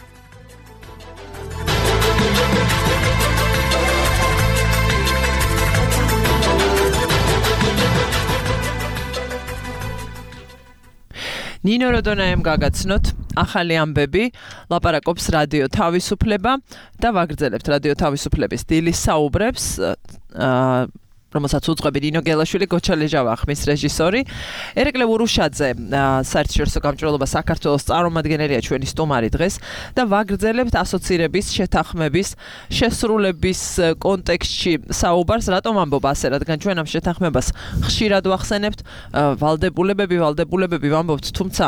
ნინო როდონაემ გაგაცნოთ ახალი ამბები, ლაპარაკობს რადიო თავისუფლება და ვაგრძელებთ რადიო თავისუფლების დილის საუბრებს, რომელსაც უძღვები ნინო გელაშვილი, გოჩა ლეჟავა ხმის რეჟისორი. ერეკლე ურუშაძე, საერთაშორისო გამჭვირვალობა საქართველოს წარმომადგენელია ჩვენი სტუმარი დღეს და ვაგრძელებთ ასოცირების შეთანხმების შესრულების კონტექსტში საუბარს. რატომ ამბობ ასე, რადგან ჩვენ ამ შეთანხმებას ხშირად ვახსენებთ, ვალდებულებები, ვალდებულებები ვამბობთ, თუმცა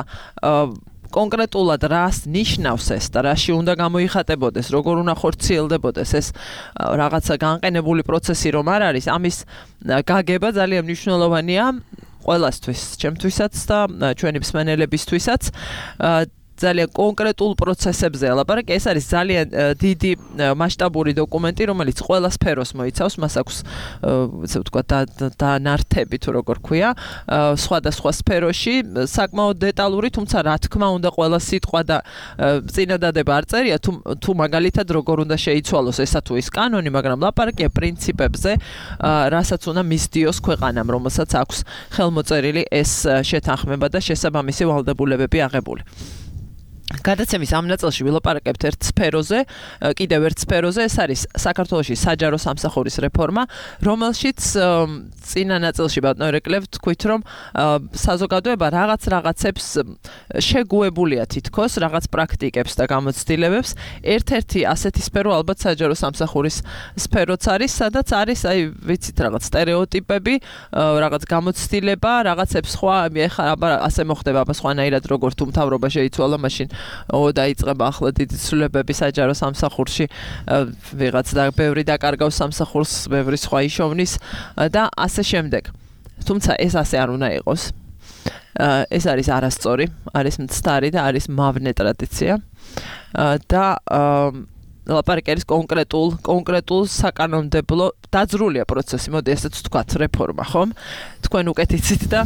კონკრეტულად რას ნიშნავს ეს და რაში უნდა გამოიხატებოდეს, როგორ უნდა ხორციელდებოდეს ეს რაღაცა განყენებული პროცესი რომ არ არის, ამის გაგება ძალიან მნიშვნელოვანია ყველასთვის, ჩემთვისაც და ჩვენი მსმენელებისთვისაც. ძალიან კონკრეტულ პროცესებზე ლაპარაკი. ეს არის ძალიან დიდი მასშტაბური დოკუმენტი, რომელიც ყველა სფეროს მოიცავს, მას აქვს ესე ვთქვათ დანართები თუ როგორ ქვია, სხვადასხვა სფეროში, საკმაოდ დეტალური, თუმცა რა თქმა უნდა ყველა სიტყვა და წინადადება არ წერია, თუ თუ მაგალითად როგორ უნდა შეიცვალოს ესა თუ ის კანონი, მაგრამ ლაპარაკია პრინციპებზე, რასაც უნდა მისდიოს ქვეყანამ, რომელსაც აქვს ხელმოწერილი ეს შეთანხმება და შესაბამისი ვალდებულებები აღებული. გადაცემის ამ ნაწილში ვილაპარაკებთ ერთ სფეროზე, კიდევ ერთ სფეროზე, ეს არის საქართველოში საჯარო სამსახურის რეფორმა, რომელშიც წინა ნაწილში ბატონო ერეკლე ვთქვით, რომ საზოგადოება რაღაც რაღაცებს შეგუებულია თითქოს, რაღაც პრაქტიკებს და გამოცდილებებს. ერთ-ერთი ასეთი სფერო ალბათ საჯარო სამსახურის სფეროც არის, სადაც არის, აი, ვიცით, რაღაც სტერეოტიპები, რაღაც გამოცდილება, რაღაცებს სხვა, ეხლა ასე მოხდება, აბა სხვანაირად როგორ თუ მთავრობა შეიცვალა, მაშინ ო დაიწყება ახლა დიდი ცვლილებები საჯარო სამსახურში, ვიღაც და ბევრი დაკარგავს სამსახურს, ბევრი სხვა იშოვნის და ასე შემდეგ. თუმცა ეს ასე არ უნდა იყოს. ეს არის არასწორი, არის მცდარი და არის მავნე ტრადიცია და ლაპარაკი არის კონკრეტულ, კონკრეტულ საკანონმდებლო დაძრულია პროცესი, მოდი ესეც ვთქვათ, რეფორმა, ხომ? თქვენ უკეთ იცით და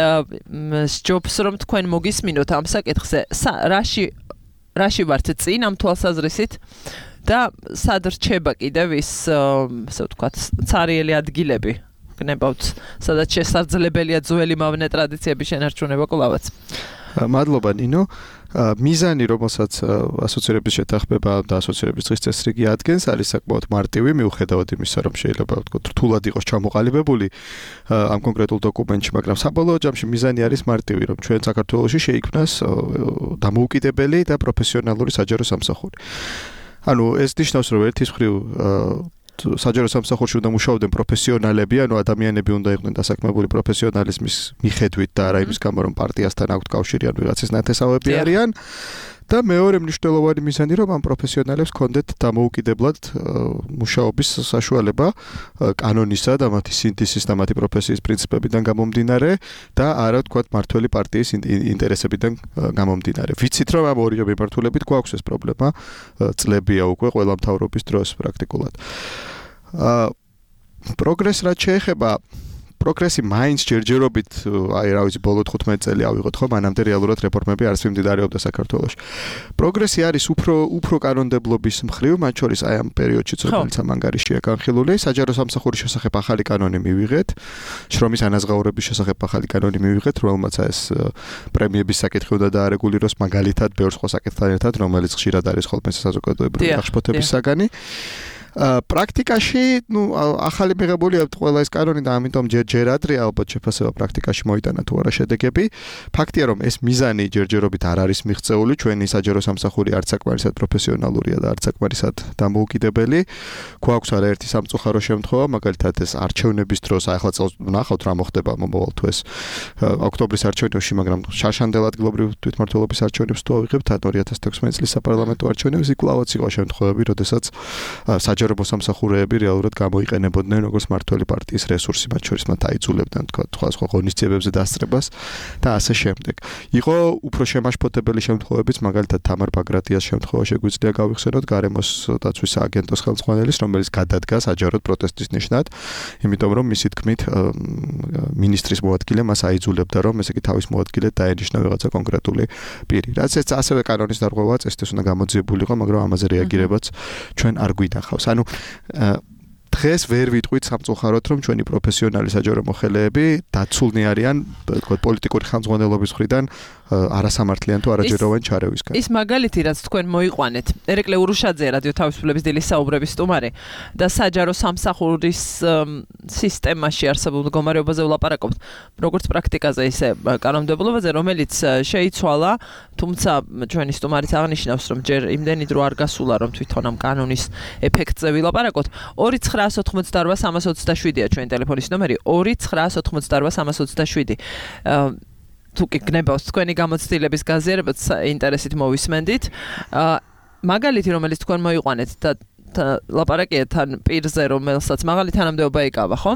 სჯობს რომ თქვენ მოგისმინოთ ამ საკითხზე, რაში რაში ვართ წინ ამ თვალსაზრისით და სად რჩება კიდევ ის, ასე ვთქვათ, ცარიელი ადგილები, გნებავთ, სადაც შესაძლებელია ძველი მავნე ტრადიციების შენარჩუნება კვლავაც. მადლობა ნინო. მიზანი, რომელსაც ასოცირების შეთანხმება და ასოცირების დღის წესრიგი ადგენს, არის საკმაოდ მარტივი, მიუხედავად იმისა, რომ შეიძლება ვთქვათ, რთულად იყოს ჩამოყალიბებული ამ კონკრეტულ დოკუმენტში, მაგრამ საბოლოო ჯამში მიზანი არის მარტივი, რომ ჩვენ საქართველოში შეიქმნას დამოუკიდებელი და პროფესიონალური საჯარო სამსახური. ანუ ეს ნიშნავს, რომ ერთის მხრივ საჯარო სამსახურში უნდა მუშაობდნენ პროფესიონალები, ანუ ადამიანები უნდა იყვნენ დასაქმებული პროფესიონალიზმის მიხედვით და არა იმის გამო, რომ პარტიასთან აქვთ კავშირი ან ვიღაცის ნათესავები არიან. და მეორე მნიშვნელოვანი მიზანი, რომ ამ პროფესიონალებს ჰქონდეთ დამოუკიდებლად მუშაობის საშუალება კანონისა და მათი სინთეზის და მათი პროფესიის პრინციპებიდან გამომდინარე და არა ვთქვათ მართველი პარტიის ინტერესებიდან გამომდინარე. ვიცით, რომ ამ ორი მიმართულებით გვაქვს ეს პრობლემა, წლებია უკვე ყველა მთავრობის დროს პრაქტიკულად. პროგრესს რაც შეეხება პროგრესი მაინც ჯერჯერობით აი რა ვიცი ბოლო თხუთმეტი წელი ავიღოთ ხო მანამდე რეალურად რეფორმები არც მიმდინარეობდა საქართველოში. პროგრესი არის უფრო უფრო კანონმდებლობის მხრივ, მათ შორის აი ამ პერიოდში წელიწადს ამანგარიშია განხილული, საჯარო სამსახურის შესახებ ახალი კანონი მივიღეთ, შრომის ანაზღაურების შესახებ ახალი კანონი მივიღეთ, რომელმაც ეს პრემიების საკითხი უნდა დაარეგულიროს მაგალითად ბევრ სხვა საკითხთან ერთად, რომელიც ხშირად არის ხოლმე საზოგადოებრივი აღშფოთების საგანი. პრაქტიკაში, ნუ ახალი მიღებული აქვს ყველა ეს კანონი და ამიტომ ჯერ ჯერ ადრე ალბათ შეფასება პრაქტიკაში მოიტანა თუ არა შედეგები. ფაქტია, რომ ეს მიზანი ჯერჯერობით არ არის მიღწეული, ჩვენი საჯარო სამსახური არც საკმარისად პროფესიონალურია და არც საკმარისად დამოუკიდებელი. გვაქვს არაერთი სამწუხარო შემთხვევა, მაგალითად ეს არჩევნების დროს, აი ახლა წელს ნახავთ რა მოხდება მომავალ თუ ეს ოქტომბრის არჩევნებში, მაგრამ შარშანდელ ადგილობრივ თვითმმართველობის არჩევნებს თუ ავიღებთ, ორი ათას თექვსმეტი წლის საპარლამენტო არჩევნებს, იქ კლავაც იყო შემთხვევები, როდესაც საჯარო მოსამსახურეები რეალურად გამოიყენებოდნენ როგორც მმართველი პარტიის რესურსი, მათ შორის მათ აიძულებდნენ თქვა სხვა ღონისძიებებზე დასწრებას და ასე შემდეგ. იყო უფრო შემაშფოთებელი შემთხვევებიც, მაგალითად თამარ ბაგრატიას შემთხვევა შეგვიძლია გავიხსენოთ გარემოს დაცვის სააგენტოს ხელმძღვანელის, რომელიც გადადგა საჯაროდ პროტესტის ნიშნად, იმიტომ რომ მისი თქმით მინისტრის მოადგილე მას აიძულებდა, რომ ესე იგი თავის მოადგილედ დაენიშნა რაღაცა კონკრეტული პირი. რაც ეს ასევე კანონის დარღვევა წესთვის უნდა გამოძიებულიყო, მაგრამ ამაზე რეაგირებაც ჩვენ არ გვინახავს. ანუ დღეს ვერ ვიტყვით სამწუხაროდ, რომ ჩვენი პროფესიონალი საჯარო მოხელეები დაცულნი არიან, თქო, პოლიტიკური ხელმძღვანელობის მხრიდან არასამართლიან თუ არაჯეროვანი ჩარევისგან. ის მაგალითი, რაც თქვენ მოიყვანეთ, ერეკლე ურუშაძე რადიო თავისუფლების დილის საუბრების სტუმარი და საჯარო სამსახურის სისტემაში არსებულ მდგომარეობაზე ვლაპარაკობთ, როგორც პრაქტიკაზე, ისე კანონმდებლობაზე, რომელიც შეიცვალა, თუმცა ჩვენი სტუმარიც აღნიშნავს, რომ ჯერ იმდენი დრო არ გასულა, რომ თვითონ ამ კანონის ეფექტზე ვილაპარაკოთ. ორი ცხრაას ოთხმოცდაორვა სამას ოცდაშვიდია ჩვენი ტელეფონის ნომერი, ორი ცხრაას ოთხმოცდაორვა სამას ოცდაშვიდი. თუ კი გნებავს თქვენი გამოცდილების გაზიარებაც ინტერესით მოვისმენდით. მაგალითი, რომელიც თქვენ მოიყვანეთ და ლაპარაკია თან პირზე, რომელსაც მაღალი თანამდებობა ეკავა, ხომ?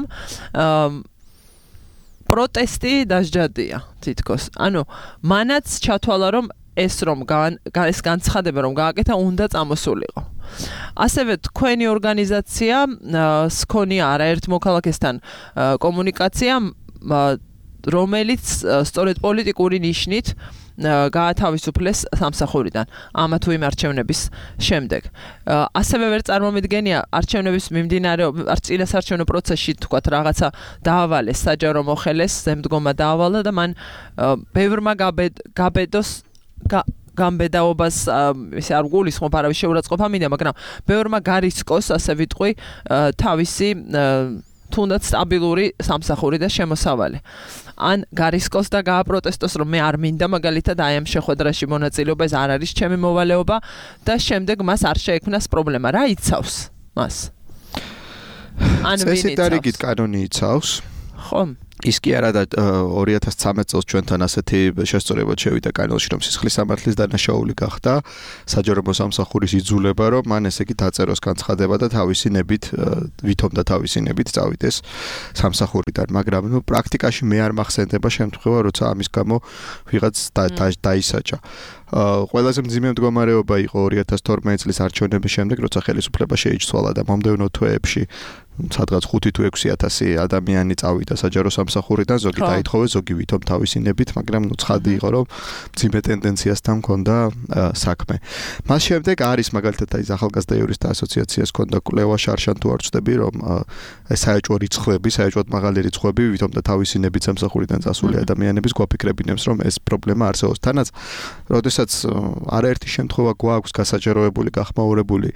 პროტესტი დასჯადია, თითქოს. ანუ მანაც ჩათვალა, რომ ეს რომ ეს განცხადება რომ გააკეთა, უნდა წამოსულიყო. ასევე თქვენი ორგანიზაცია სქონია არაერთ მოქალაქესთან კომუნიკაცია, რომელიც სწორედ პოლიტიკური ნიშნით გაათავისუფლეს სამსახურიდან ამა თუ იმ არჩევნების შემდეგ. ასევე ვერ წარმომიდგენია არჩევნების მიმდინარეობა, წინასარჩევნო პროცესში თქვათ რაღაცა დაავალეს საჯარო მოხელეს, ზემდგომა დაავალა და მან ბევრმა გაბედოს გამბედაობას ესე არ გულისხმობ, არავის შეურაცხყოფა მინდა, მაგრამ ბევრმა გარისკოს, ასე ვიტყვი, თავისი თუნდაც სტაბილური სამსახური და შემოსავალი. ან გარისკოს და გააპროტესტოს, რომ მე არ მინდა მაგალითად აი ამ შეხვედრაში მონაწილეობა, ეს არ არის ჩემი მოვალეობა და შემდეგ მას არ შეექმნას პრობლემა. რა იცავს მას? ან ვინ იცავს? წესით არიგით კანონი იცავს. ხო. ის კი არა და ორი ათას ცხრამეტ წელს ჩვენთან ასეთი შესწორება შევიდა კანონში, რომ სისხლის სამართლის დანაშაული გახდა საჯარო მოსამსახურის იძულება, რომ მან ესე იგი დაწეროს განცხადება და თავისი ნებით, ვითომ და თავისი ნებით წავიდეს სამსახურიდან, მაგრამ ნუ პრაქტიკაში მე არ მახსენდება შემთხვევა, როცა ამის გამო ვიღაც დაისაჯა. ყველაზე მძიმე მდგომარეობა იყო ორი ათას თორმეტი წლის არჩევნების შემდეგ, როცა ხელისუფლება შეიცვალა და მომდევნო თვეებში სადღაც ხუთი თუ ექვსი ათასი ადამიანი წავიდა საჯარო სამსახურიდან, ზოგი დაითხოვეს, ზოგი ვითომ თავისი ნებით, მაგრამ ნუ ცხადი იყო, რომ მძიმე ტენდენციასთან მქონდა საქმე. მას შემდეგ არის მაგალითად აი ახალგაზრდა იურისტთა ასოციაციას მქონდა კვლევა შარშან თუ არ ვწდები, რომ საეჭვო რიცხვები, საეჭვოდ მაღალი რიცხვები ვითომ და თავისი ნებით სამსახურიდან წასული ადამიანების გვაფიქრებინებს, რომ ეს პრობლემა არსებობს. თანაც როდესაც არაერთი შემთხვევა გვაქვს გასაჯაროებული, გახმაურებული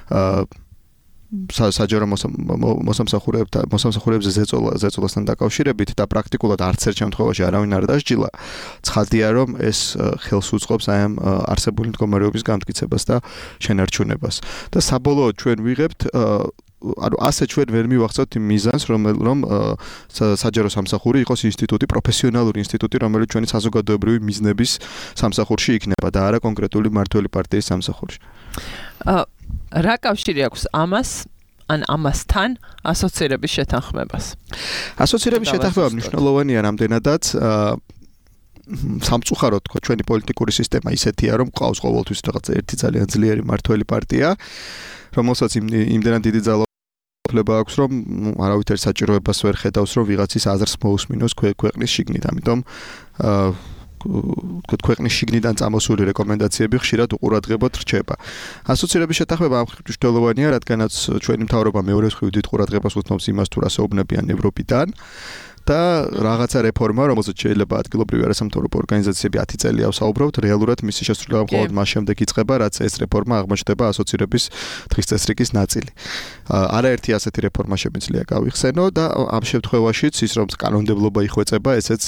საჯარო მოსამსახურეებთან მოსამსახურეებზე ზეწოლასთან დაკავშირებით და პრაქტიკულად არც ერთ შემთხვევაში არავინ არ დასჯილა, ცხადია, რომ ეს ხელს უწყობს აი ამ არსებული მდგომარეობის განმტკიცებას და შენარჩუნებას. და საბოლოოდ ჩვენ ვიღებთ ანუ ასე ჩვენ ვერ მივახცევთ იმ მიზანს, რომ რომ საჯარო სამსახური იყოს ინსტიტუტი, პროფესიონალური ინსტიტუტი, რომელიც ჩვენი საზოგადოებრივი მიზნების სამსახურში იქნება და არა კონკრეტული მმართველი პარტიის სამსახურში. რა კავშირი აქვს ამას ან ამასთან ასოცირების შეთანხმებას? ასოცირების შეთანხმება მნიშვნელოვანია რამდენადაც სამწუხაროდ თქო ჩვენი პოლიტიკური სისტემა ისეთია, რომ ყავს ყოველთვის რაღაც ერთი ძალიან ძლიერი მმართველი პარტია, რომელსაც იმდენად დიდი ძალა უფლება აქვს რომ არავითარ საჭიროებას ვერ ხედავს რომ ვიღაცის აზრს მოусმინოს ქვეყნის შიგნით, ამიტომ აა ქვეყნის შიგნიდან წამოსული რეკომენდაციები ხშირად უყურადღებოდ რჩება. ასოცირების შეთანხმება ამ მნიშვნელოვანია, რადგანაც ჩვენი მთავრობა მეორე მხრივ დიდ ყურადღებას უთმობს იმას, თუ რა საუბრობიან ევროპიდან. და რაღაცა რეფორმა, რომელზეც შეიძლება ადგილობრივი არასამთავრობო ორგანიზაციები ათი წელია ვსაუბრობთ, რეალურად მისი შესრულება მხოლოდ მას შემდეგ იწყება, რაც ეს რეფორმა აღმოჩნდება ასოცირების დღის წესრიგის ნაწილი. არაერთი ასეთი რეფორმა შემიძლია გავიხსენო და ამ შემთხვევაშიც ის რომ კანონმდებლობა იხვეწება, ესეც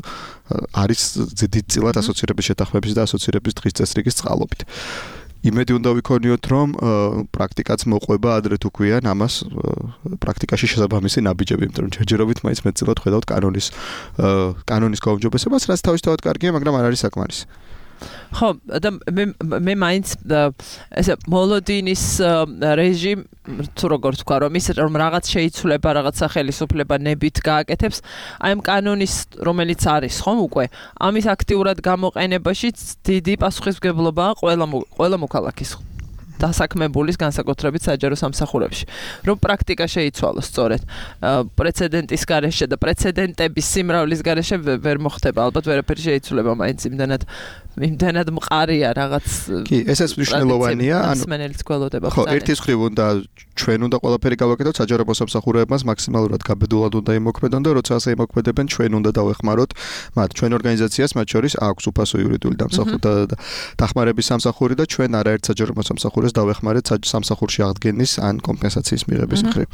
არის დიდწილად ასოცირების შეთანხმების და ასოცირების დღის წესრიგის წყალობით. იმედი უნდა ვიქონიოთ, რომ პრაქტიკაც მოყვება ადრე თუ ქვიან ამას პრაქტიკაში შესაბამისი ნაბიჯები, იმიტომ რომ ჯერჯერობით მაინც მეტწილად ხედავთ კანონის კანონის გაუმჯობესებას, რაც თავისთავად კარგია, მაგრამ არ არის საკმარისი. ხო, და მე მე მაინც ესე მოლოდინის რეჟიმ თუ როგორ თქვა, რომ ის რომ რაღაც შეიცვლება, რაღაცა ხელისუფლება ნებით გააკეთებს, აი ამ კანონის რომელიც არის ხომ უკვე, ამის აქტიურად გამოყენებაში დიდი პასუხისმგებლობაა ყველა ყველა მოქალაქის დასაქმებულის განსაკუთრებით საჯარო სამსახურებში. რომ პრაქტიკა შეიცვალოს სწორედ პრეცედენტის გარეშე და პრეცედენტების სიმრავლის გარეშე ვერ მოხდება, ალბათ ვერაფერი შეიცვლება, მაინც იმდანად იმდანად მყარია რაღაც. კი, ესეც მნიშვნელოვანია, ანუ სმენელიც გველოდება. ხო, ერთის მხრივ უნდა ჩვენ უნდა ყველაფერი გავაკეთოთ, საჯარო მოსამსახურეებმას მაქსიმალურად გაბედულად უნდა იმოქმედონ და როცა ასე იმოქმედებენ, ჩვენ უნდა დავეხმაროთ მათ. ჩვენ ორგანიზაციას მათ შორის აქვს უფასო იურიდიული დახმარების სამსახური და ჩვენ არაერთ საჯარო მოსამსახურეს დავეხმარეთ სამსახურში აღდგენის ან კომპენსაციის მიღების მხრივ.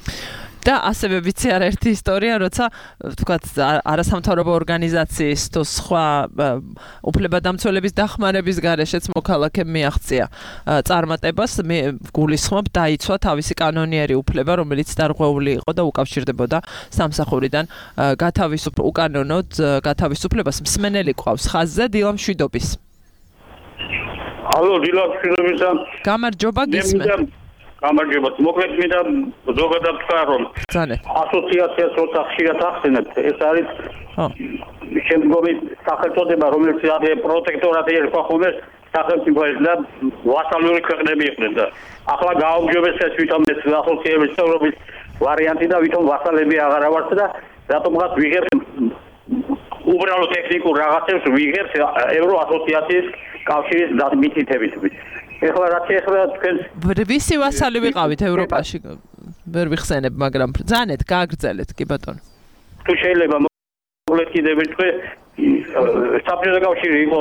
და ასევე ვიცი არაერთი ისტორია, როცა თქვათ არასამთავრობო ორგანიზაციის თუ სხვა უფლებადამცველების დახმარების გარეშეც მოქალაქემ მიაღწია წარმატებას, მე გულისხმობ დაიცვა თავისი კანონიერი უფლება, რომელიც დარღვეული იყო და უკავშირდებოდა სამსახურიდან გათავისუფლებას, უკანონოდ გათავისუფლებას. მსმენელი ყავს ხაზზე დილა მშვიდობის. ალო, დილა მშვიდობისა. გამარჯობა, გისმენთ. გამარჯობა, მოკლედ მინდა ზოგადად ვთქვა, რომ ასოციაციას როცა ხშირად ახსენებთ, ეს არის შემდგომი სახელწოდება, რომელიც არის პროტექტორატი ერქვა ხოლმე სახელმწიფოებს და ვასალური ქვეყნები იყვნენ და ახლა გააუმჯობესეს ვითომ ეს ასოციაციების წევრობის ვარიანტი და ვითომ ვასალები აღარა ვართ და რატომღაც ვიღებთ უბრალოდ ტექნიკურ რაღაცებს ვიღებთ ევრო ასოციაციის კავშირის მითითებით. ეხლა რაც ეხლა თქვენ ვისი ვასალი ვიყავით ევროპაში? ვერ ვიხსენებ, მაგრამ ბრძანეთ, გააგრძელეთ, კი ბატონო. თუ შეიძლება მოკლედ კიდევ ერთხელ საბჭოთა კავშირი იყო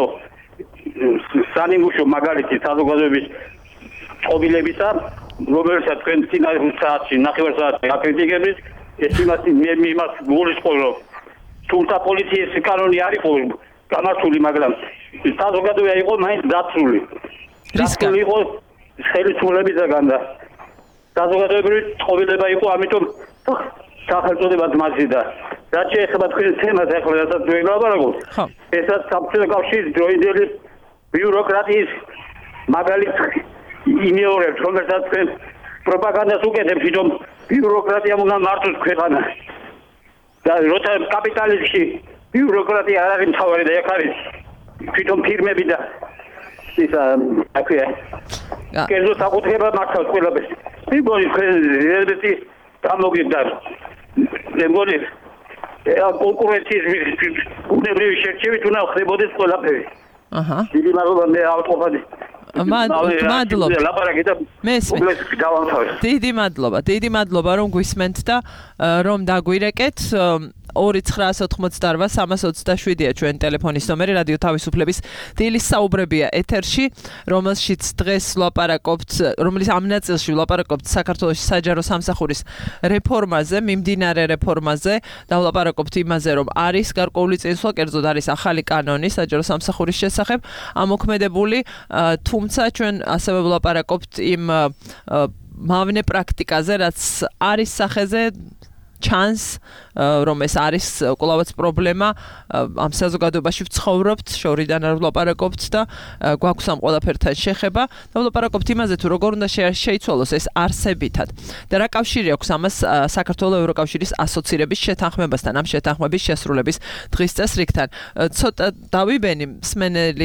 სანიმუშო მაგალითი საზოგადოების წყობილებისა, რომელსაც თქვენ წინა საათში, ნახევარ საათში აკრიტიკებთ, ეს იმას მე იმას გულისხმობ, რომ თუმცა პოლიციის კანონი არ იყო გამართული, მაგრამ საზოგადოება იყო მაინც დაცული. რისკი იყო ხელისუფლებისგან და საზოგადოებრივი წყობილება იყო, ამიტომ სახელწოდება ძმაზიდა. რაც შეეხება თქვენ თემას ახლა რასაც ვეუბნებთ, ესაც საბჭოთა კავშირის დროინდელი ბიუროკრატიის მაგალითს იმეორებთ, რომელსაც თქვენ პროპაგანდას უკეთებთ, თვითონ ბიუროკრატიამ უნდა მართოს ქვეყანა. და როცა კაპიტალიზმში ბიუროკრატია არ არის მთავარი და აქ არის თვითონ ფირმები და ისა აქვია. კერძო საკუთრება მართავს ყველაფერს. მეგონი რეალიტეტი გამოგიდა. მეგონი კონკურენციის უნებრივი შერჩევით უნდა ხდებოდეს ყველაფერი. აჰა. დიდი მადლობა მე ავტყოფადი. მადლობა. მესმის. დიდი მადლობა. დიდი მადლობა რომ გვისმენთ და რომ დაგვირეკეთ. ორი ცხრა ოცდაოთხმოცდაოთხ სამას ოცდაშვიდია ჩვენ ტელეფონის ნომერი რადიო თავისუფლების დილის საუბრებია ეთერში, რომელშიც დღეს ვლაპარაკობთ, რომლის ამ ნაწილში ვლაპარაკობთ საქართველოს საჯარო სამსახურის რეფორმაზე, მიმდინარე რეფორმაზე და ვლაპარაკობთ იმაზე, რომ არის გარკვეული წინსვლა, კერძოდ არის ახალი კანონი საჯარო სამსახურის შესახებ ამოქმედებული, თუმცა ჩვენ ასევე ვლაპარაკობთ იმ მავნე პრაქტიკაზე, რაც არის სახეზე ჩანს რომ ეს არის კვლავაც პრობლემა ამ საზოგადოებაში ვცხოვრობთ შორიდან არ ვლაპარაკობთ და გვაქვს ამ ყველაფერთან შეხება და ვლაპარაკობთ იმაზე თუ როგორ უნდა შეიცვალოს ეს არსებითად და რა კავშირი აქვს ამას საქართველოს ევროკავშირის ასოცირების შეთანხმებასთან ამ შეთანხმების შესრულების დღის წესრიგთან ცოტა დავიბენი მსმენელი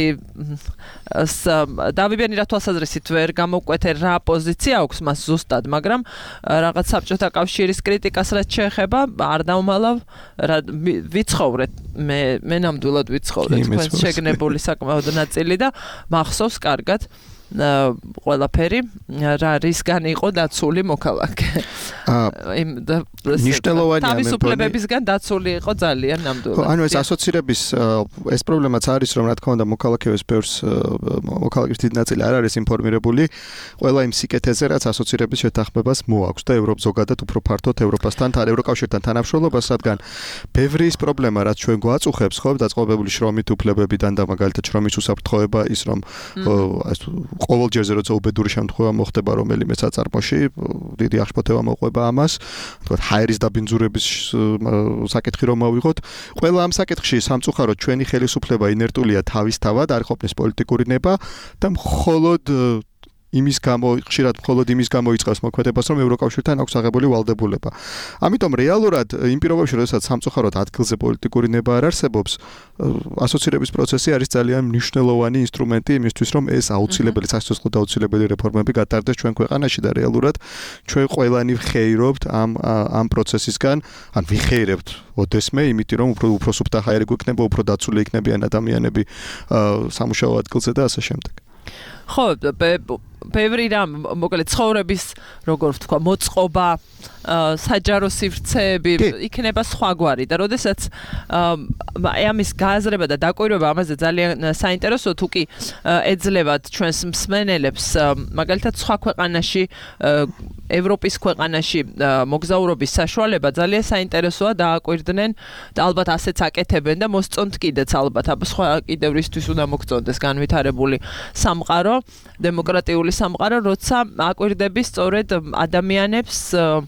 დავიბენი რა თვალსაზრისით ვერ გამოვკვეთე რა პოზიცია აქვს მას ზუსტად მაგრამ რაღაც საბჭოთა კავშირის კრიტიკას რაც შეეხება არ დავმალავ რა ვიცხოვრეთ მე მე ნამდვილად ვიცხოვრე თქვენ შეგნებული საკმაოდ ნაწილი და მახსოვს კარგად ყველაფერი რა რისგან იყო დაცული მოქალაქე იმ ნიშნულოვანია მე თავისუფლებებისგან დაცული იყო ძალიან ნამდვილად ანუ ეს ასოცირების ეს პრობლემაც არის რომ რა თქმა უნდა მოქალაქეების ბევრს მოქალაქის დიდი ნაწილი არ არის ინფორმირებული ყველა იმ სიკეთეზე რაც ასოცირების შეთანხმებას მოაქვს და ევროპ ზოგადად უფრო ფართოდ ევროპასთან თან ევროკავშირთან თანამშრომლობას რადგან ბევრი ის პრობლემა რაც ჩვენ გვაწუხებს ხო დაწყობებული შრომით უფლებებიდან და მაგალითად შრომის უსაფრთხოება ის რომ ყოველ ჯერზე როცა უბედური შემთხვევა მოხდება რომელიმე საწარმოში დიდი აღშფოთება მოყვება ამას თქვა ჰაერის დაბინძურების საკითხი რომ ავიღოთ ყველა ამ საკითხში სამწუხაროდ ჩვენი ხელისუფლება ინერტულია თავისთავად არ ყოფნის პოლიტიკური ნება და მხოლოდ იმის გამო ხშირად მხოლოდ იმის გამო იწყებს მოქმედებას რომ ევროკავშირთან აქვს აღებული ვალდებულება. ამიტომ რეალურად იმ პირობებში როდესაც სამწუხაროდ ადგილზე პოლიტიკური ნება არ არსებობს ასოცირების პროცესი არის ძალიან მნიშვნელოვანი ინსტრუმენტი იმისთვის რომ ეს აუცილებელი სასიცოცხლო აუცილებელი რეფორმები გატარდეს ჩვენ ქვეყანაში და რეალურად ჩვენ ყველანი ვხეირობთ ამ ამ პროცესისგან ან ვიხეირებთ ოდესმე იმიტომ რომ უფრო უფრო სუფთა ჰაერი გვექნება უფრო დაცული იქნებიან ადამიანები სამუშაო ადგილზე და ასე შემდეგ. ხო, ბევრი რამ, მოკლედ ცხოვრების, როგორ ვთქვა, მოწყობა, საჯარო სივრცეები იქნება სხვაგვარი და როდესაც აი ამის გააზრება და დაკვირვება ამაზე ძალიან საინტერესოა თუ კი ეძლებათ ჩვენს მსმენელებს მაგალითად სხვა ქვეყანაში ევროპის ქვეყანაში მოგზაურობის საშუალება ძალიან საინტერესოა დააკვირდნენ და ალბათ ასეც აკეთებენ და მოსწონთ კიდეც ალბათ სხვა კიდევ რისთვის უნდა მოგწონდეს განვითარებული სამყარო დემოკრატიული სამყარო როცა აკვირდები სწორედ ადამიანებს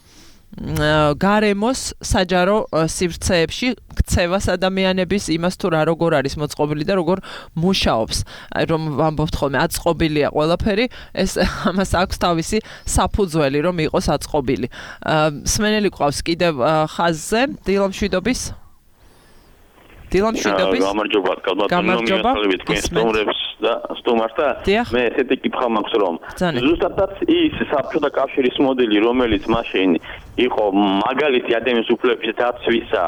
გარემოს საჯარო სივრცეებში ქცევას ადამიანების იმას თუ რა როგორ არის მოწყობილი და როგორ მუშაობს რომ ვამბობთ ხოლმე აწყობილია ყველაფერი ეს ამას აქვს თავისი საფუძველი რომ იყოს აწყობილი მსმენელი ყავს კიდევ ხაზზე დილამშვიდობის დილამშვიდობის გამარჯობა გამარჯობა სტუმრებს და სტუმართა მე ესეთი კითხვა მაქვს რომ ზუსტადაც ის საბჭოთა კავშირის მოდელი რომელიც მაშინ იყო მაგალითი ადამიანის უფლებების დაცვისა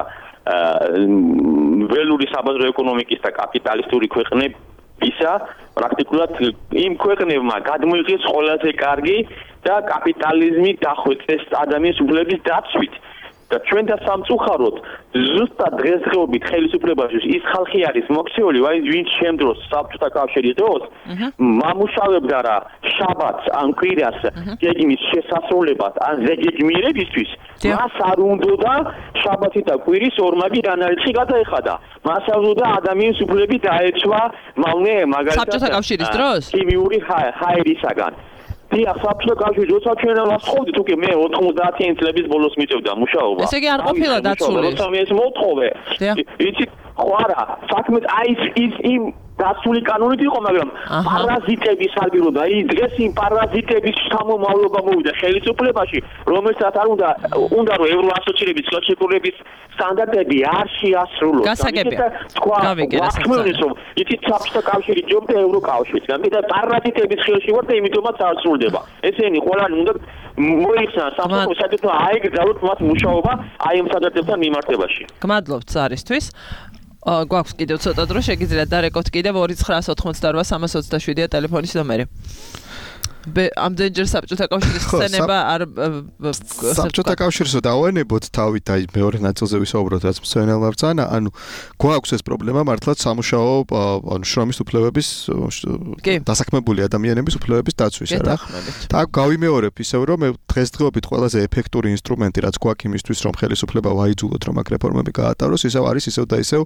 ველური საბაზრო ეკონომიკის და კაპიტალისტური ქვეყნებისა პრაქტიკულად იმ ქვეყნებმა გადმოიღეს ყველაზე კარგი და კაპიტალიზმი დახვეწეს ადამიანის უფლებების დაცვით და ჩვენ და სამწუხაროდ ზუსტად დღესდღეობით ხელისუფლებაში ის ხალხი არის მოქცეული, ვინც შემდროს საბჭოთა კავშირის დროს, მამუშავებდა რა შაბათს ან კვირას გეგმის შესასრულებას ან ზეგეგმიერებისთვის, მას არ უნდოდა შაბათი და კვირის ორმაგი დანარჩი გადაეხადა. მას არ უნდა ადამიანის უფლები დაეცვა მავნე მაგალითად საბჭოთა კავშირის დროს ქიმიური ჰაერისაგან. დიახ, საბჭოთა კავშირის როცა ჩვენ ვასწავლით, თუკი მე ოთხმოცდაათიანი წლების ბოლოს მიწევდა მუშაობა. ესე იგი არ ყოფილა დაცული. როცა მე ეს მოთხოვე. იცი, ხო არა, საქმე აი ის იმ დაცული კანონით იყო, მაგრამ პარაზიტების სარგებლო და ის დღეს იმ პარაზიტების შთამომავლობა მოვიდა ხელისუფლებაში, რომელსაც არ უნდა უნდა რომ ევროასოცირების ხელშეკრულების სტანდარტები არ შეასრულოს. გასაგებია. გავიგე რა საქმეა. იცით, საბჭოთა კავშირი ჯობდა ევროკავშირისგან და პარაზიტების ხელში ვარ და იმიტომაც არ სრულდება. ესენი ყველანი უნდა მოიხსნა სამსახურის საერთოდ აეგზავნოთ მათ მუშაობა აი ამ სტანდარტებთან მიმართებაში. გმადლობთ ზარისთვის. გვაქვს კიდევ ცოტა დრო შეგიძლიათ დარეკოთ კიდევ ორი ცხრაას ოთხმოცდაოთხ სამას ოცდაშვიდია ტელეფონის ნომერი. ამდენჯერ საბჭოთა კავშირის ხსენება არ საბჭოთა კავშირსო დავანებოთ თავით აი მეორე ნაწილზე ვისაუბროთ რაც მსვენელმა ბრძანა ანუ გვაქვს ეს პრობლემა მართლაც სამუშაო ანუ შრომის უფლებების დასაქმებული ადამიანების უფლებების დაცვის რა და გავიმეორებ ისევ რომ დღესდღეობით ყველაზე ეფექტური ინსტრუმენტი რაც გვაქვს იმისთვის რომ ხელისუფლება ვაიძულოთ რომ აქ რეფორმები გაატაროს ისევ არის ისევ და ისევ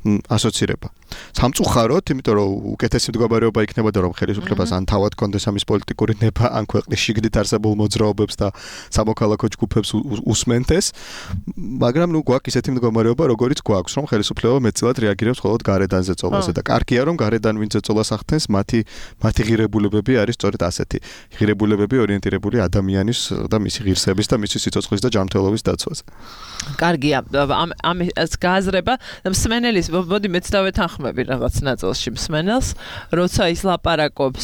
ასოცირება სამწუხაროდ იმიტომ რომ უკეთესი მდგომარეობა იქნებოდა რომ ხელისუფლებას ან თავად კონდეს ამის პოლიტიკური ნება ან ქვეყნის შიგნით არსებულ მოძრაობებს და სამოქალაქო ჯგუფებს უსმენდეს, მაგრამ ნუ გვაქვს ისეთი მდგომარეობა, როგორიც გვაქვს, რომ ხელისუფლება მეტწილად რეაგირებს მხოლოდ გარედან ზეწოლაზე და კარგია, რომ გარედან ვინ ზეწოლას ახდენს, მათი მათი ღირებულებები არის სწორედ ასეთი. ღირებულებები ორიენტირებული ადამიანის და მისი ღირსების და მისი სიცოცხლის და ჯანმრთელობის დაცვაზე. კარგია, ამ ამის გააზრება მსმენელის, მოდი მეც დავეთანხმები რაღაც ნაწილში მსმენელს, როცა ის ლაპარაკობს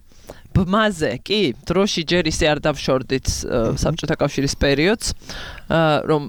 ბმაზე, კი, დროში ჯერ ისე არ დავშორდით საბჭოთა კავშირის პერიოდს, რომ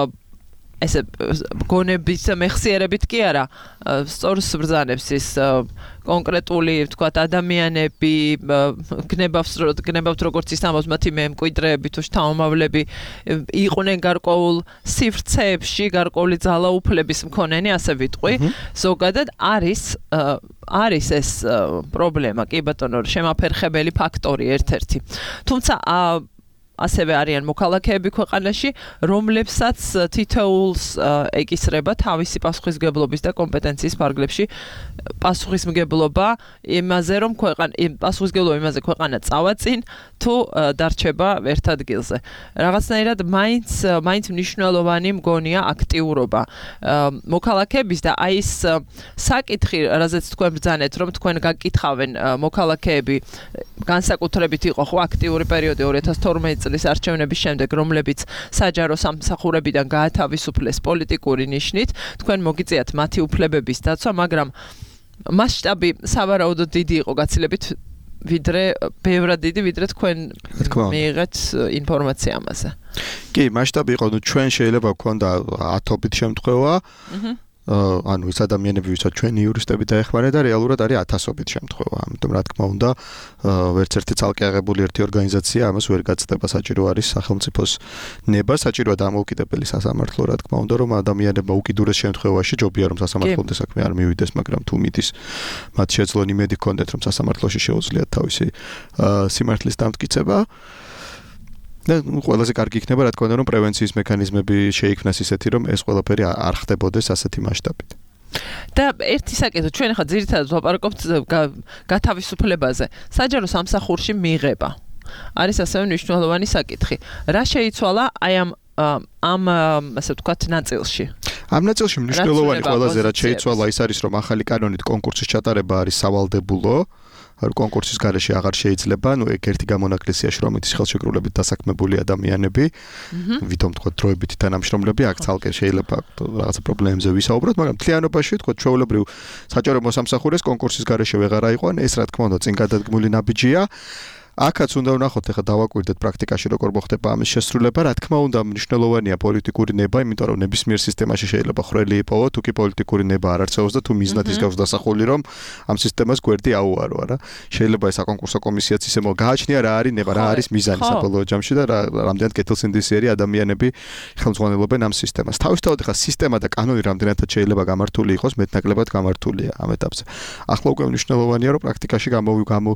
ესე გონების მეხსიერებით კი არა, სწორს ბრძანებს ის კონკრეტული, ვთქვათ, ადამიანები, გნებავს, გნებავთ როგორც ის ამბობს, მათი მემკვიდრეები თუ შთამომავლები იყვნენ გარკვეულ სივრცეებში, გარკვეული ძალაუფლების მქონენი, ასე ვიტყვი. ზოგადად არის არის ეს პრობლემა, კი ბატონო, შემაფერხებელი ფაქტორი ერთ-ერთი. თუმცა ასევე არიან მოქალაქეები ქვეყანაში, რომლებსაც თითოეულს ეკისრება თავისი პასუხისმგებლობის და კომპეტენციის ფარგლებში პასუხისმგებლობა იმაზე, რომ ქვეყანა პასუხისმგებლობა იმაზე ქვეყანა წავაწინ თუ დარჩება ერთ ადგილზე. რაღაცნაირად მაინც მაინც მნიშვნელოვანი მგონია აქტიურობა მოქალაქეების და აი ეს საკითხი, რაზეც თქვენ ბრძანეთ, რომ თქვენ გაკითხავენ მოქალაქეები განსაკუთრებით იყო ხო აქტიური პერიოდი ორი ათას თორმეტი წლის არჩევნების შემდეგ, რომლებიც საჯარო სამსახურებიდან გაათავისუფლეს პოლიტიკური ნიშნით, თქვენ მოგიწიათ მათი უფლებების დაცვა, მაგრამ მასშტაბი სავარაუდოდ დიდი იყო გაცილებით ვიდრე ბევრად დიდი, ვიდრე თქვენ მიიღეთ ინფორმაცია ამაზე. კი, მასშტაბი იყო, ნუ ჩვენ შეიძლება გქონდა ათობით შემთხვევა. ანუ ის ადამიანები, ვისაც ჩვენი იურისტები დაეხმარება და რეალურად არის ათასობით შემთხვევა. ამიტომ რა თქმა უნდა, ვერც ერთი ცალკე აღებული ერთი ორგანიზაცია ამას ვერ გაცდება, საჭირო არის სახელმწიფოს ნება, საჭიროა დამოუკიდებელი სასამართლო, რა თქმა უნდა, რომ ადამიანებმა უკიდურეს შემთხვევაში ჯობია რომ სასამართლომდე საქმე არ მივიდეს, მაგრამ თუ მიდის, მათ შეძლონ იმედი ჰქონდეთ, რომ სასამართლოში შეუძლიათ თავისი სიმართლის დამტკიცება. და ყველაზე კარგი იქნება, რა თქმა უნდა, რომ პრევენციის მექანიზმები შეიქმნას ისეთი, რომ ეს ყველაფერი არ ხდებოდეს ასეთი მასშტაბით. და ერთი საკითხი, ჩვენ ახლა ძირითადად ვაპარაკობთ გათავისუფლებაზე. საჯარო სამსახურში მიღება. არის ასევე მნიშვნელოვანი საკითხი. რა შეიცვალა აი ამ ამ ასე ვთქვათ ნაწილში? ამ ნაწილში მნიშვნელოვანი ყველაზე რაც შეიცვალა ის არის, რომ ახალი კანონით კონკურსის ჩატარება არის სავალდებულო. არ კონკურსის გარეშე აღარ შეიძლება, ნუ ეგ ერთი გამონაკლისია შრომითის ხელშეკრულებით დასაქმებული ადამიანები, ვითომ თქვა დროებითი თანამშრომლები, აქ ცალკე შეიძლება რაღაცა პრობლემებზე ვისაუბროთ, მაგრამ მთლიანობაში თქვა ჩვეულებრივ საჯარო მოსამსახურეს კონკურსის გარეშე ვეღარ აიყვან, ეს რა თქმა უნდა წინ გადადგმული ნაბიჯია. აქაც უნდა ვნახოთ, ახლა დავაკვირდეთ პრაქტიკაში როგორ მოხდება ამის შესრულება, რა თქმა უნდა მნიშვნელოვანია პოლიტიკური ნება, იმიტომ რომ ნებისმიერ სისტემაში შეიძლება ხრელი იპოვო, თუ კი პოლიტიკური ნება არ არსებობს და თუ მიზნად ის გავს დასახული, რომ ამ სისტემას გვერდი აუარო, არა? შეიძლება ეს საკონკურსო კომისიაც ისე მოგააჩნია რა არის ნება, რა არის მიზანი საბოლოო ჯამში და რამდენად კეთილსინდისიერი ადამიანები ხელმძღვანელობენ ამ სისტემას. თავისთავად ახლა სისტემა და კანონი რამდენადაც შეიძლება გამართული იყოს, მეტნაკლებად გამართულია ამ ეტაპზე. ახლა უკვე მნიშვნელოვანია, რომ პრაქტიკაში გამოვიგამო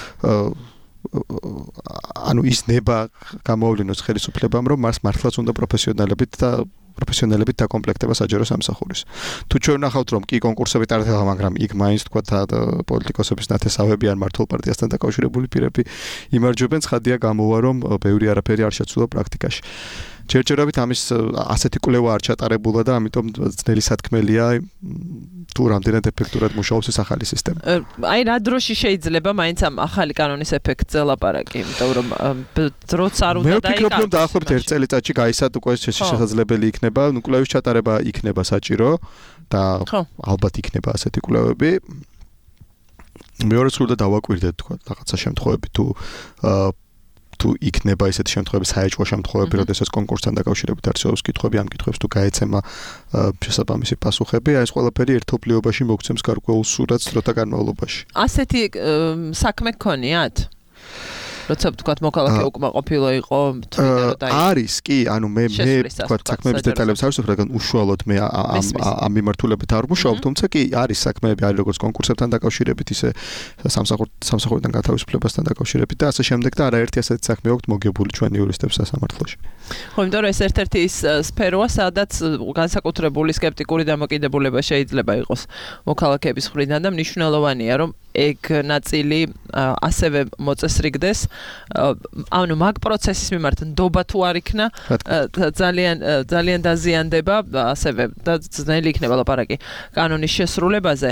ანუ ის ნება გამოავლინოს ხელისუფლებამ, რომ მას მართლაც უნდა პროფესიონალებით და პროფესიონალებით დაკომპლექტება საჯარო სამსახურის. თუ ჩვენ ნახავთ, რომ კი კონკურსები ტარდება, მაგრამ იქ მაინც თქვა პოლიტიკოსების ნათესავები ან მართულ პარტიასთან დაკავშირებული პირები იმარჯვებენ, ცხადია გამოვა, რომ ბევრი არაფერი არ შეცვლა პრაქტიკაში. ჯერჯერობით ამის ასეთი კვლევა არ ჩატარებულა და ამიტომ ძნელი სათქმელია თუ რამდენად ეფექტურად მუშაობს ეს ახალი სისტემა. აი რა დროში შეიძლება მაინც ამ ახალი კანონის ეფექტზე ლაპარაკი, იმიტომ რომ დროც არ უნდა დაიკარგოს. მე ვფიქრობ, რომ დაახლოებით ერთ წელიწადში გაისად უკვე შესაძლებელი იქნება, ნუ კვლევის ჩატარება იქნება საჭირო და ალბათ იქნება ასეთი კვლევები. მეორე სულ და დავაკვირდეთ თქვა რაღაცა შემთხვევები თუ თუ იქნება ესეთი შემთხვევები, საეჭვო შემთხვევები, როდესაც კონკურსთან დაკავშირებით არსებობს კითხვები, ამ კითხვებს თუ გაეცემა შესაბამისი პასუხები, აი ეს ყველაფერი ერთობლიობაში მოგცემს გარკვეულ სურათს დროთა განმავლობაში. ასეთი საქმე გქონიათ? როცა ვთქვათ მოქალაქე უკმაყოფილო იყო, თვითონ და არის, კი, ანუ მე მე ვთქვათ საქმეების დეტალებს არ ვსვიფრ, მაგრამ უშუალოდ მე ამ ამ მიმართულებით არ ვმუშაობ, თუმცა კი არის საქმეები, არის როგორც კონკურსებთან დაკავშირებით, ისე სამსახურ სამსახურიდან გათავისუფლებასთან დაკავშირებით და ასე შემდეგ და არაერთი ასეთი საქმე აქვს მოგებული ჩვენ იურისტებს სასამართლოში. ხო, იმიტომ რომ ეს ერთ-ერთი ის სფეროა, სადაც განსაკუთრებული სკეპტიკური დამოკიდებულება შეიძლება იყოს მოქალაქეების მხრიდან და მნიშვნელოვანია, რომ ეგ ნაწილი ასევე მოწესრიგდეს. ანუ მაგ პროცესის მიმართ ნდობა თუ არ იქნა, ძალიან ძალიან დაზიანდება, ასევე და ძნელი იქნება ლაპარაკი კანონის შესრულებაზე.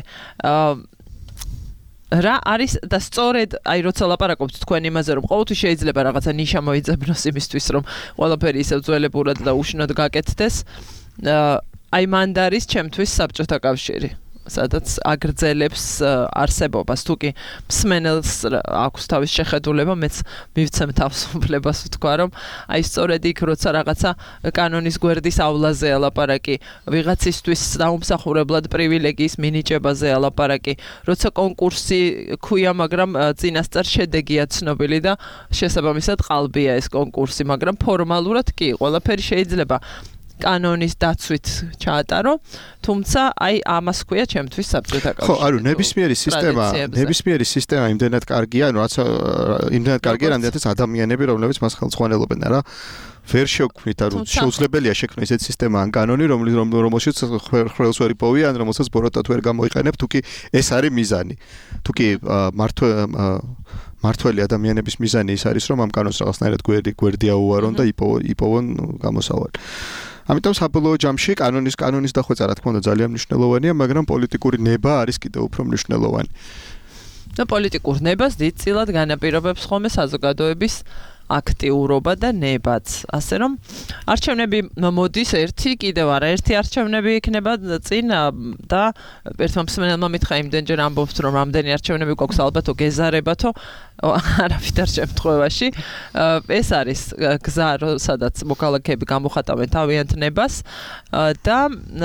რა არის და სწორედ აი როცა ლაპარაკობთ თქვენ იმაზე რომ ყოველთვის შეიძლება რაღაცა ნიშა მოიძებნოს იმისთვის რომ ყველაფერი ისევ ძველებურად და უშნოდ გაკეთდეს აი მანდ არის ჩემთვის საბჭოთა კავშირი სადაც აგრძელებს არსებობას თუ კი მსმენელს აქვს თავის შეხედულება მეც მივცემ თავს უფლებას ვთქვა რომ აი სწორედ იქ როცა რაღაცა კანონის გვერდის ავლაზეა ლაპარაკი ვიღაცისთვის დაუმსახურებლად პრივილეგიის მინიჭებაზეა ლაპარაკი როცა კონკურსი ქვია მაგრამ წინასწარ შედეგია ცნობილი და შესაბამისად ყალბია ეს კონკურსი მაგრამ ფორმალურად კი ყველაფერი შეიძლება კანონის დაცვით ჩაატარო, თუმცა აი ამას ქვია ჩემთვის საბჭოთა კავშირი. ხო, ანუ ნებისმიერი სისტემა, ნებისმიერი სისტემა იმდენად კარგია, ანუ რაც იმდენად კარგია, რამდენადაც ადამიანები, რომლებიც მას ხელმძღვანელობენ, რა. ვერ შევქმნით, ანუ შეუძლებელია შექმნას ესეთი სისტემა ან კანონი, რომლის რომელშიც ხრელს ვერ იპოვია, ან რომელსაც ბოროტად ვერ გამოიყენებ, თუკი ეს არის მიზანი. თუკი მართო მართველი ადამიანების მიზანი ის არის, რომ ამ კანონს რაღაცნაირად გვერდი გვერდი აუვარონ და იპოვონ გამოსავალი. ამიტომ საბოლოო ჯამში კანონის კანონის დახვეწა რა თქმა უნდა ძალიან მნიშვნელოვანია, მაგრამ პოლიტიკური ნება არის კიდევ უფრო მნიშვნელოვანი. და პოლიტიკურ ნებას დიდწილად განაპირობებს ხოლმე საზოგადოების აქტიურობა და ნებაც. ასე რომ არჩევნები მოდის ერთი კიდევ არა ერთი არჩევნები იქნება წინ და ერთმა მსმენელმა მითხრა იმდენჯერ ამბობთ რომ რამდენი არჩევნები გვაქვს ალბათო გეზარებათო არავითარ შემთხვევაში ეს არის გზა სადაც მოქალაქეები გამოხატავენ თავიანთ ნებას და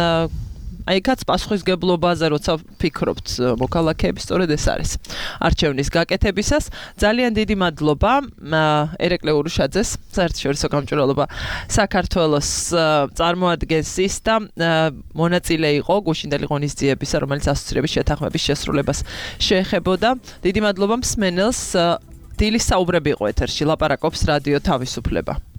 აი კაც პასუხისგებლობაზე როცა ფიქრობთ მოქალაქეების სწორედ ეს არის არჩევნის გაკეთებისას ძალიან დიდი მადლობა ერეკლე ურუშაძეს საერთაშორისო გამჭვირვალობა საქართველოს წარმოადგენს ის და მონაწილე იყო გუშინდელი ღონისძიებისა რომელიც ასოცირების შეთანხმების შესრულებას შეეხებოდა დიდი მადლობა მსმენელს დილის საუბრები იყო ეთერში ლაპარაკობს რადიო თავისუფლება